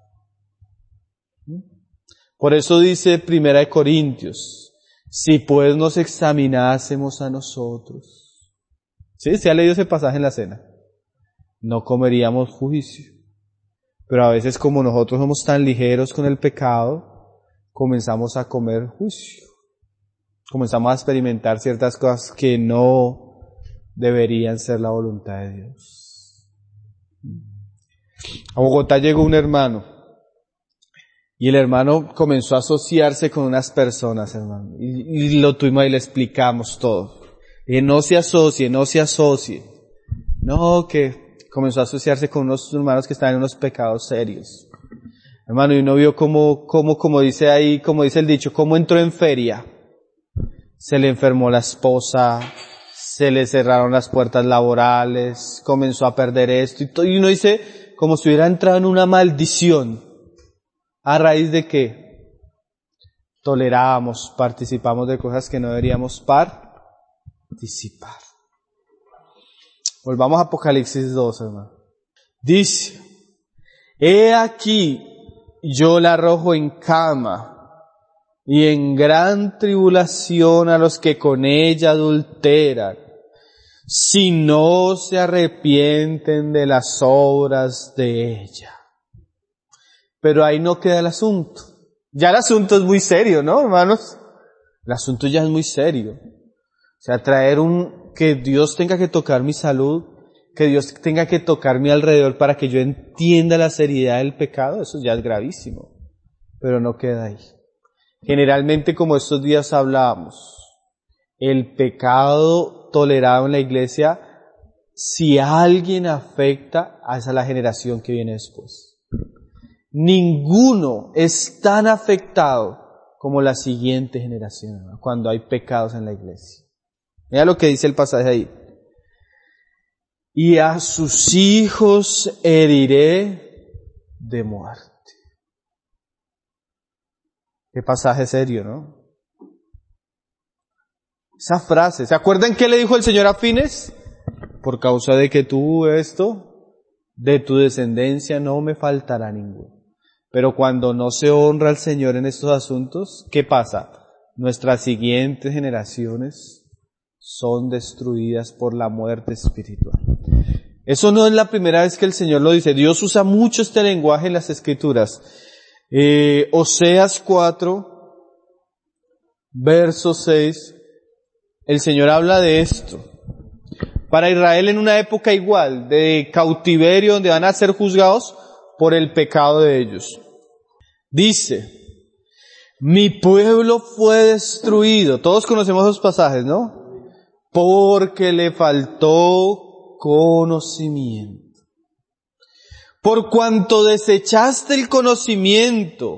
S2: Por eso dice Primera de Corintios, si pues nos examinásemos a nosotros. ¿Sí? ¿Se ha leído ese pasaje en la cena? No comeríamos juicio. Pero a veces como nosotros somos tan ligeros con el pecado, comenzamos a comer juicio. Comenzamos a experimentar ciertas cosas que no deberían ser la voluntad de Dios. A Bogotá llegó un hermano. Y el hermano comenzó a asociarse con unas personas, hermano. Y, y lo tuvimos ahí, le explicamos todo. Y no se asocie, no se asocie. No, que comenzó a asociarse con unos hermanos que estaban en unos pecados serios. Hermano, y uno vio cómo, cómo, como dice ahí, como dice el dicho, cómo entró en feria. Se le enfermó la esposa, se le cerraron las puertas laborales, comenzó a perder esto y todo. Y uno dice, como si hubiera entrado en una maldición. ¿A raíz de qué? Toleramos, participamos de cosas que no deberíamos participar. Volvamos a Apocalipsis dos, hermano. Dice, he aquí, yo la arrojo en cama y en gran tribulación a los que con ella adulteran, si no se arrepienten de las obras de ella. Pero ahí no queda el asunto. Ya el asunto es muy serio, ¿no, hermanos? El asunto ya es muy serio. O sea, traer un, que Dios tenga que tocar mi salud, que Dios tenga que tocar mi alrededor para que yo entienda la seriedad del pecado, eso ya es gravísimo. Pero no queda ahí. Generalmente, como estos días hablábamos, el pecado tolerado en la iglesia, si alguien afecta, a esa la generación que viene después. Ninguno es tan afectado como la siguiente generación, ¿no? Cuando hay pecados en la iglesia. Mira lo que dice el pasaje ahí. Y a sus hijos heriré de muerte. Qué pasaje serio, ¿no? Esa frase, ¿se acuerdan qué le dijo el Señor a Fines? Por causa de que tú esto, de tu descendencia no me faltará ninguno. Pero cuando no se honra al Señor en estos asuntos, ¿qué pasa? Nuestras siguientes generaciones son destruidas por la muerte espiritual. Eso no es la primera vez que el Señor lo dice. Dios usa mucho este lenguaje en las Escrituras. Eh, Oseas cuatro, verso seis, el Señor habla de esto. Para Israel en una época igual, de cautiverio, donde van a ser juzgados por el pecado de ellos. Dice, mi pueblo fue destruido. Todos conocemos esos pasajes, ¿no? Porque le faltó conocimiento. Por cuanto desechaste el conocimiento,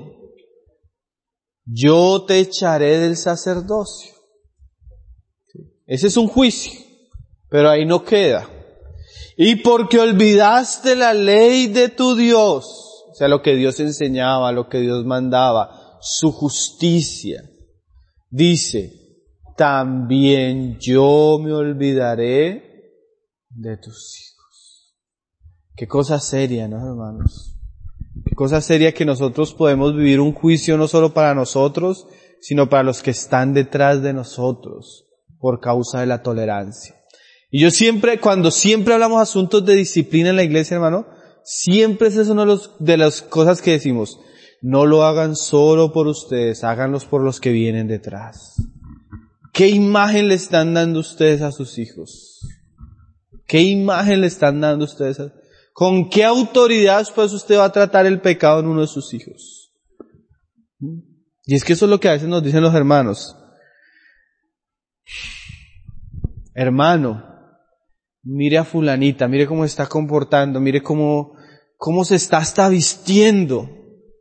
S2: yo te echaré del sacerdocio. Ese es un juicio, pero ahí no queda. Y porque olvidaste la ley de tu Dios, o sea, lo que Dios enseñaba, lo que Dios mandaba, su justicia, dice, también yo me olvidaré de tus hijos. Qué cosa seria, ¿no, hermanos? Qué cosa seria que nosotros podemos vivir un juicio no solo para nosotros, sino para los que están detrás de nosotros, por causa de la tolerancia. Y yo siempre, cuando siempre hablamos asuntos de disciplina en la iglesia, hermano, siempre es eso una de, los, de las cosas que decimos. no lo hagan solo por ustedes, háganlos por los que vienen detrás. ¿Qué imagen le están dando ustedes a sus hijos? ¿Qué imagen le están dando ustedes a... ¿Con qué autoridad pues usted va a tratar el pecado en uno de sus hijos? Y es que eso es lo que a veces nos dicen los hermanos. Hermano, mire a fulanita, mire cómo se está comportando, mire cómo, cómo se está hasta vistiendo.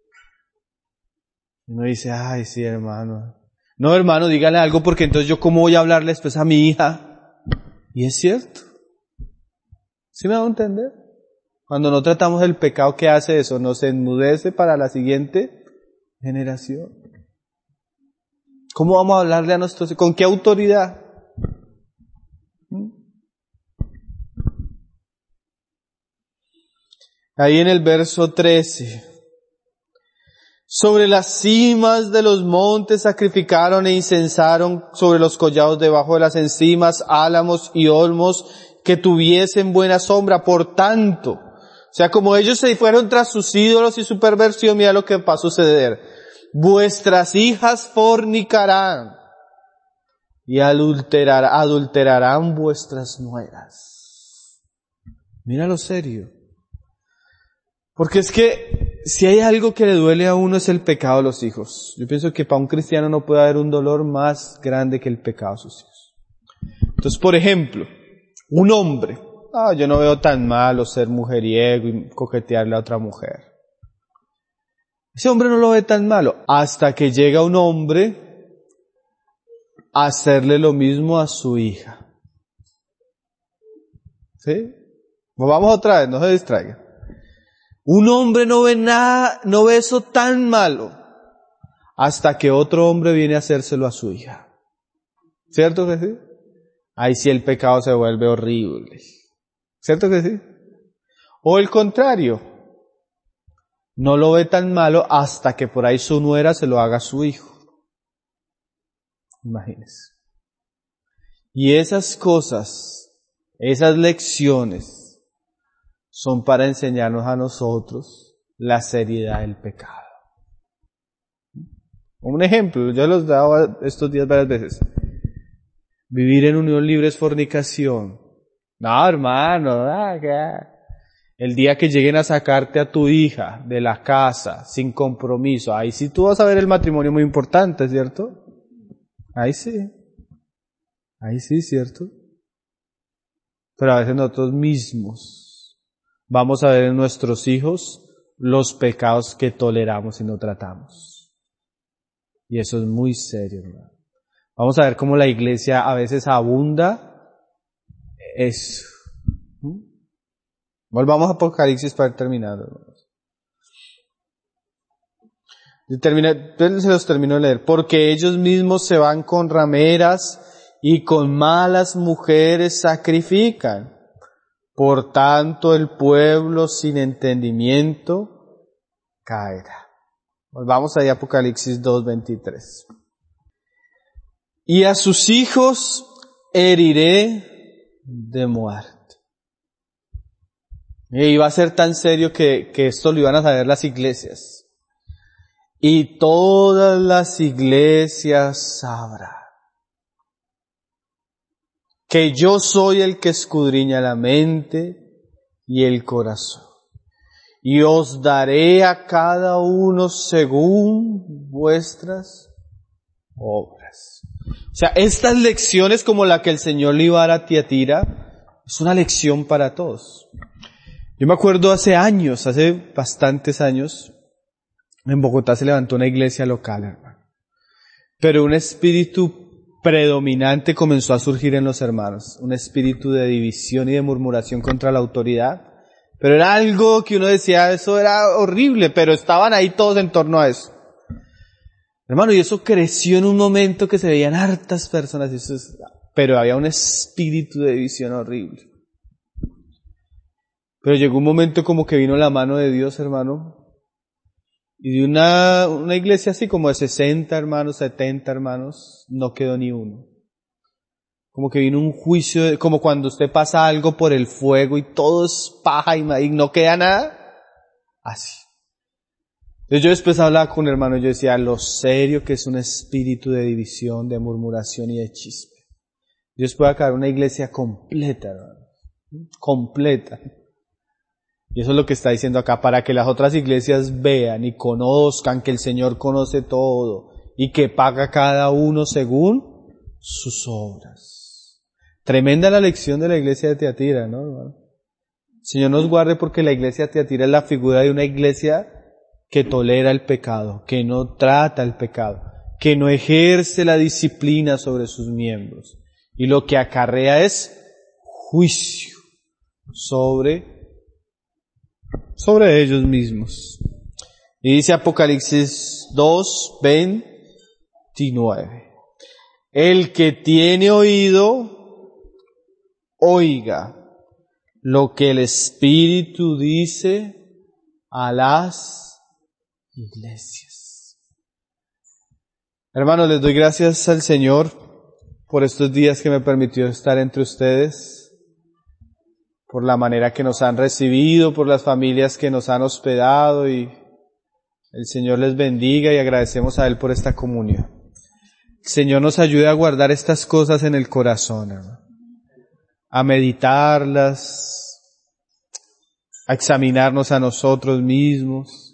S2: Uno dice, ay sí hermano. No hermano, dígale algo porque entonces yo cómo voy a hablarle después a mi hija. Y es cierto. ¿Sí me va a entender? Cuando no tratamos el pecado, ¿qué hace eso? Nos enmudece para la siguiente generación. ¿Cómo vamos a hablarle a nuestros hijos? ¿Con qué autoridad? Ahí en el verso trece. Sobre las cimas de los montes sacrificaron e incensaron sobre los collados debajo de las encinas, álamos y olmos que tuviesen buena sombra. Por tanto, o sea, como ellos se fueron tras sus ídolos y su perversión, mira lo que va a suceder. Vuestras hijas fornicarán y adulterar, adulterarán vuestras nueras. Mira lo serio. Porque es que si hay algo que le duele a uno es el pecado de los hijos. Yo pienso que para un cristiano no puede haber un dolor más grande que el pecado de sus hijos. Entonces, por ejemplo, un hombre, ah, yo no veo tan malo ser mujeriego y coquetearle a otra mujer. Ese hombre no lo ve tan malo hasta que llega un hombre a hacerle lo mismo a su hija. ¿Sí? Pues vamos otra vez, no se distraigan. Un hombre no ve nada, no ve eso tan malo hasta que otro hombre viene a hacérselo a su hija. ¿Cierto que sí? Ahí sí el pecado se vuelve horrible. ¿Cierto que sí? O el contrario, no lo ve tan malo hasta que por ahí su nuera se lo haga a su hijo. Imagínense. Y esas cosas, esas lecciones, son para enseñarnos a nosotros la seriedad del pecado. Un ejemplo, yo los he dado estos días varias veces. Vivir en unión libre es fornicación. No, hermano, ah, el día que lleguen a sacarte a tu hija de la casa sin compromiso, ahí sí tú vas a ver el matrimonio muy importante, ¿cierto? Ahí sí. Ahí sí, ¿cierto? Pero a veces nosotros mismos vamos a ver en nuestros hijos los pecados que toleramos y no tratamos. Y eso es muy serio, hermano. Vamos a ver cómo la iglesia a veces abunda eso. ¿Mm? Volvamos a Apocalipsis para terminar, hermanos. Yo terminé, se los termino de leer. Porque ellos mismos se van con rameras y con malas mujeres sacrifican. Por tanto, el pueblo sin entendimiento caerá. Volvamos ahí a Apocalipsis dos veintitrés. Y a sus hijos heriré de muerte. Y iba a ser tan serio que, que esto lo iban a saber las iglesias. Y todas las iglesias sabrán que yo soy el que escudriña la mente y el corazón. Y os daré a cada uno según vuestras obras. O sea, estas lecciones como la que el Señor le iba a dar a Tiatira, es una lección para todos. Yo me acuerdo hace años, hace bastantes años, en Bogotá se levantó una iglesia local, hermano. Pero un espíritu predominante comenzó a surgir en los hermanos, un espíritu de división y de murmuración contra la autoridad, pero era algo que uno decía, eso era horrible, pero estaban ahí todos en torno a eso. Hermano, y eso creció en un momento que se veían hartas personas, y eso es, pero había un espíritu de división horrible. Pero llegó un momento como que vino la mano de Dios, hermano, y de una, una iglesia así como de sesenta hermanos, setenta hermanos, no quedó ni uno. Como que vino un juicio, de, como cuando usted pasa algo por el fuego y todo es paja y, y no queda nada. Así. Entonces yo después hablaba con un hermano y yo decía, lo serio que es un espíritu de división, de murmuración y de chisme. Dios puede acabar una iglesia completa, hermano, completa. Y eso es lo que está diciendo acá, para que las otras iglesias vean y conozcan que el Señor conoce todo y que paga cada uno según sus obras. Tremenda la lección de la iglesia de Tiatira, ¿no, hermano? El Señor nos guarde, porque la iglesia de Tiatira es la figura de una iglesia que tolera el pecado, que no trata el pecado, que no ejerce la disciplina sobre sus miembros. Y lo que acarrea es juicio sobre sobre ellos mismos. Y dice Apocalipsis dos, veintinueve. El que tiene oído, oiga lo que el Espíritu dice a las iglesias. Hermanos, les doy gracias al Señor por estos días que me permitió estar entre ustedes, por la manera que nos han recibido, por las familias que nos han hospedado, y el Señor les bendiga y agradecemos a Él por esta comunión. El Señor nos ayude a guardar estas cosas en el corazón, hermano, a meditarlas, a examinarnos a nosotros mismos,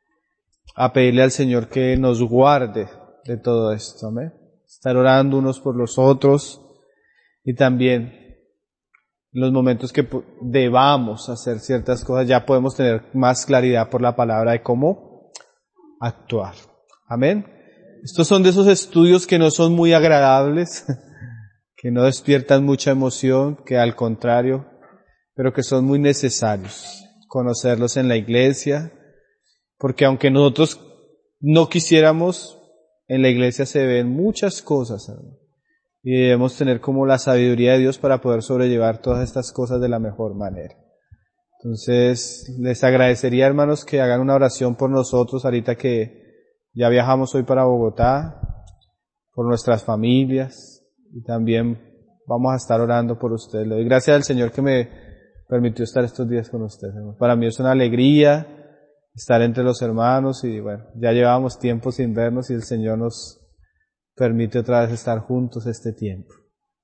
S2: a pedirle al Señor que nos guarde de todo esto, amén. Estar orando unos por los otros, y también en los momentos que debamos hacer ciertas cosas ya podemos tener más claridad por la palabra de cómo actuar. Amén. Estos son de esos estudios que no son muy agradables, que no despiertan mucha emoción, que al contrario, pero que son muy necesarios conocerlos en la iglesia, porque aunque nosotros no quisiéramos, en la iglesia se ven muchas cosas, hermano. Y debemos tener como la sabiduría de Dios para poder sobrellevar todas estas cosas de la mejor manera. Entonces, les agradecería, hermanos, que hagan una oración por nosotros ahorita que ya viajamos hoy para Bogotá, por nuestras familias, y también vamos a estar orando por ustedes. Le doy gracias al Señor que me permitió estar estos días con ustedes, hermanos. Para mí es una alegría estar entre los hermanos, y bueno, ya llevábamos tiempo sin vernos y el Señor nos permite otra vez estar juntos este tiempo.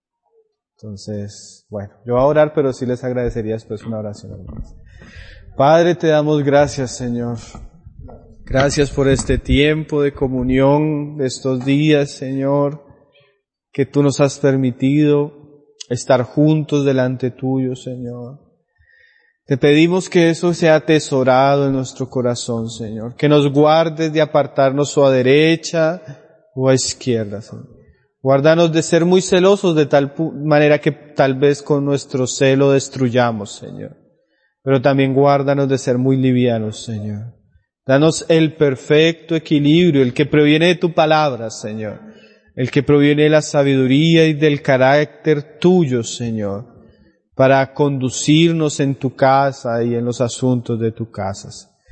S2: Entonces, bueno, yo voy a orar, pero sí les agradecería después una oración, hermanos. Padre, te damos gracias, Señor. Gracias por este tiempo de comunión, de estos días, Señor, que tú nos has permitido estar juntos delante tuyo, Señor. Te pedimos que eso sea atesorado en nuestro corazón, Señor, que nos guardes de apartarnos o a derecha o a izquierda, Señor. Guárdanos de ser muy celosos de tal manera que tal vez con nuestro celo destruyamos, Señor. Pero también guárdanos de ser muy livianos, Señor. Danos el perfecto equilibrio, el que proviene de tu palabra, Señor. El que proviene de la sabiduría y del carácter tuyo, Señor, para conducirnos en tu casa y en los asuntos de tu casa.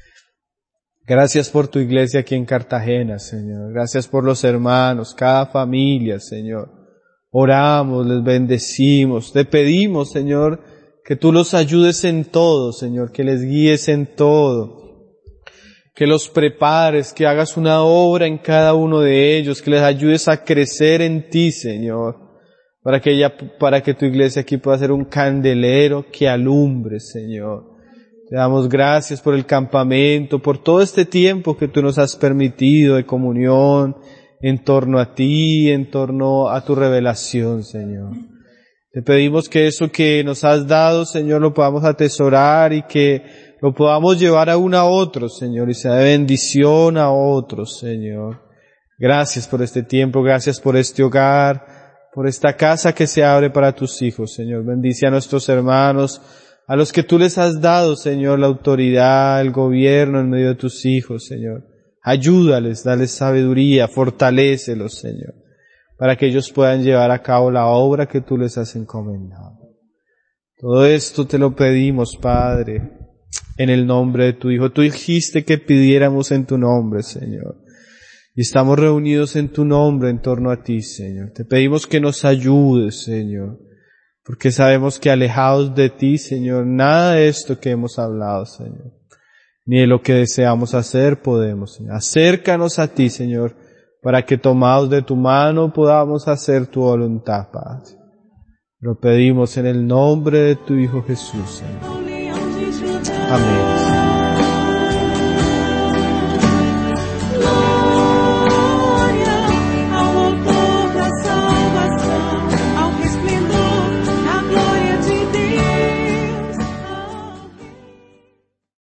S2: Gracias por tu iglesia aquí en Cartagena, Señor. Gracias por los hermanos, cada familia, Señor. Oramos, les bendecimos. Te pedimos, Señor, que tú los ayudes en todo, Señor, que les guíes en todo. Que los prepares, que hagas una obra en cada uno de ellos, que les ayudes a crecer en ti, Señor. Para que ella, para que tu iglesia aquí pueda ser un candelero que alumbre, Señor. Te damos gracias por el campamento, por todo este tiempo que tú nos has permitido de comunión en torno a ti, en torno a tu revelación, Señor. Te pedimos que eso que nos has dado, Señor, lo podamos atesorar y que lo podamos llevar aún a otros, Señor, y sea de bendición a otros, Señor. Gracias por este tiempo, gracias por este hogar, por esta casa que se abre para tus hijos, Señor. Bendice a nuestros hermanos, a los que tú les has dado, Señor, la autoridad, el gobierno en medio de tus hijos, Señor. Ayúdales, dales sabiduría, fortalécelos, Señor, para que ellos puedan llevar a cabo la obra que tú les has encomendado. Todo esto te lo pedimos, Padre, en el nombre de tu Hijo. Tú dijiste que pidiéramos en tu nombre, Señor. Y estamos reunidos en tu nombre en torno a ti, Señor. Te pedimos que nos ayudes, Señor. Porque sabemos que alejados de ti, Señor, nada de esto que hemos hablado, Señor, ni de lo que deseamos hacer podemos, Señor. Acércanos a ti, Señor, para que tomados de tu mano podamos hacer tu voluntad, Padre. Lo pedimos en el nombre de tu Hijo Jesús, Señor. Amén.